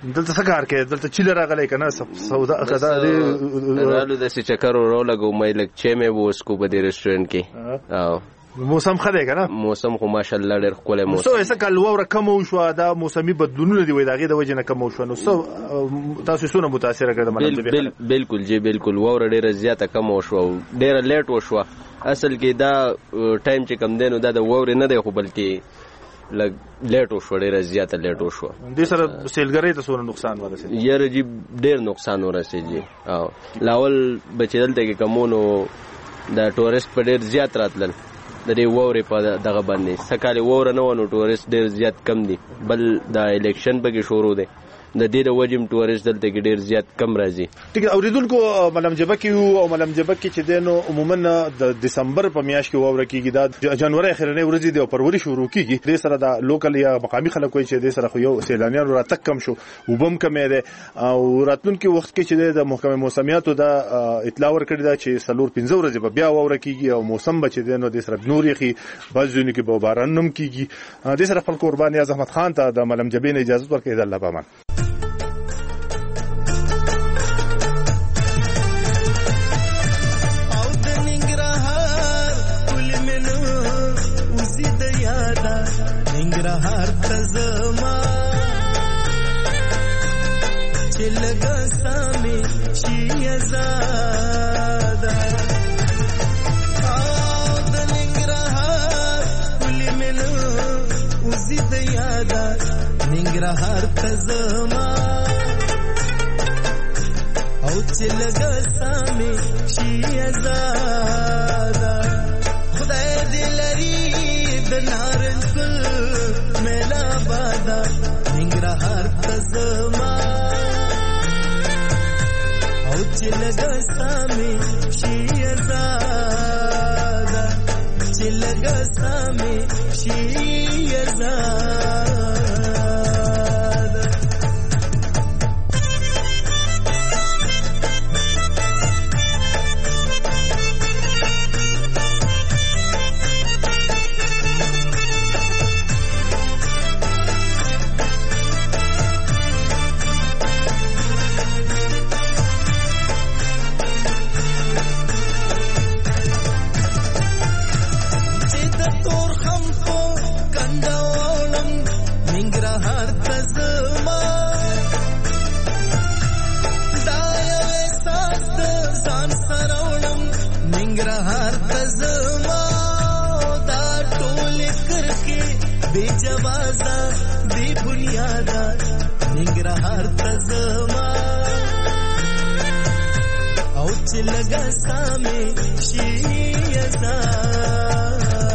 دلته څه کار کوي دلته چیل راغلی کنه سودا کدا رالو د څه چکر ورولګو مې لک چې مې وسکو په دې ریسټورانټ کې او موسم خدای کنه موسم خو ماشاءالله ډېر ښکلی موسم سو ایسه کال وره کم وشو دا موسمي بدلونونه دی وای داغه د وجه نه کم وشو نو سو تاسو سونه متاثر کړه بل بالکل جی بالکل وره ډېر زیاته کم وشو ډېر لیټ وشو اصل کې دا ټایم چې کم دینو دا د وره نه دی خو بلکې لګ لیټ وشو ډېر زیاته لیټ وشو دې سره سیلګری ته سونه نقصان ورسېږي یاره جی ډېر نقصان ورسېږي او لاول بچیدل ته کې کمونو دا ټورست په ډېر زیات راتلل د دې وورې په دغه باندې سکالي ووره نه ونه ټورست ډېر زیات کم دي بل د الیکشن پکې شروع دی د دې د وجم ټورست دلته کې ډېر زیات کم راځي ټیک اوریدونکو ملم جبکی او ملم جبکی چې دینو عموما د دسمبر په میاشت کې ووره کیږي دا جنوري اخرنه ورځې دی او فروری شروع کیږي د سره د لوکل یا مقامی خلک وایي چې د سره خو یو سیلانیان را تک کم شو وبم کمې ده او راتلونکو وخت کې چې د محکمه موسمیاتو د اطلاع ورکړی دا چې سلور پنځه ورځې به بیا ووره کیږي او موسم به چې دینو د سره نوري خي بعضونه کې به باران نم کیږي د سره خپل قرباني احمد خان ته د ملم جبین اجازه ورکړي د الله پامان هر تزما چلګا سامي شي آزاد او د ننګرهار کلی منو وزید یاد ننګرهار تزما او چلګا سامي شي آزاد خدای دې لري د نارنج ګل ننګرهار تزما او چې لګا سامي شي آزاد چې لګا سامي شي آزاد لگا سامي شي آزاد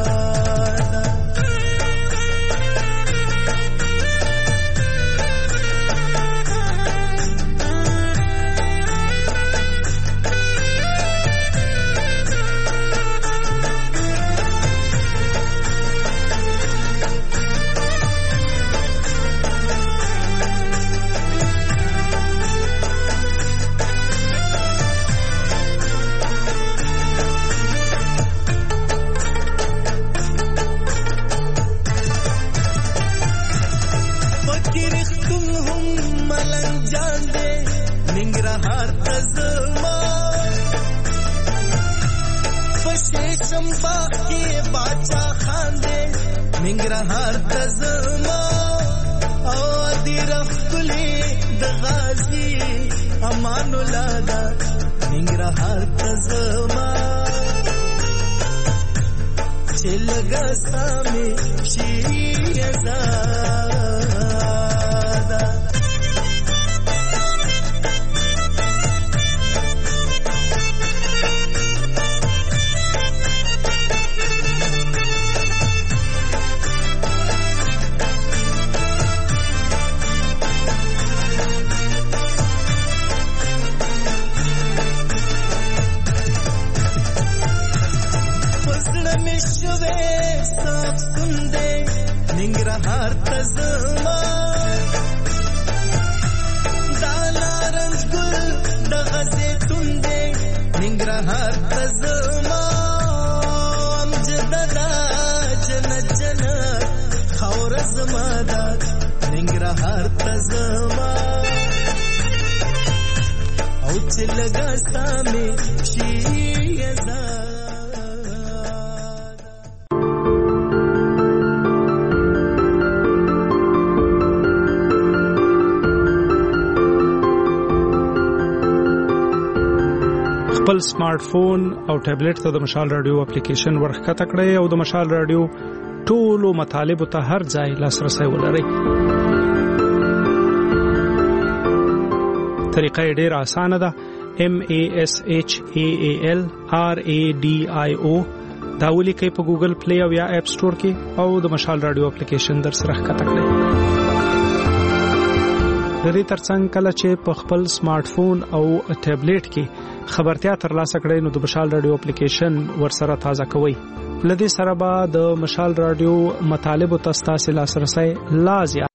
ننګرهار تزما او دی رخلی د غازی امان الله دا ننګرهار تزما چې لګا سامي شي آزاد ننګرهار تزما دا نارنج ګل د غزې توندې ننګرهار تزما امجد دا جنت جنت خاور زما دا ننګرهار تزما से लगा सामे शीयदा خپل سمارټ فون او ټابلیټ ته د مشال رادیو اپلیکیشن ورخکته کړئ او د مشال رادیو ټولو مطالبو ته هر ځای لاسرسي ولرئ. طریقه یې ډېره اسانه ده. M A S H A A L R A D I O دا ولیکئ په ګوګل پلی او یا اپ سٹور کې او د مشال رادیو اپلیکیشن در سره ښکته کړئ. د دې ترڅنګ کله چې په خپل سمارټ فون او ټابلیټ کې خبرتیا ترلاسه کړئ نو د مشال رادیو اپلیکیشن ورسره تازه کوئ. لدې سره به د مشال رادیو مطالب او تاسو لاسرسي لا زیات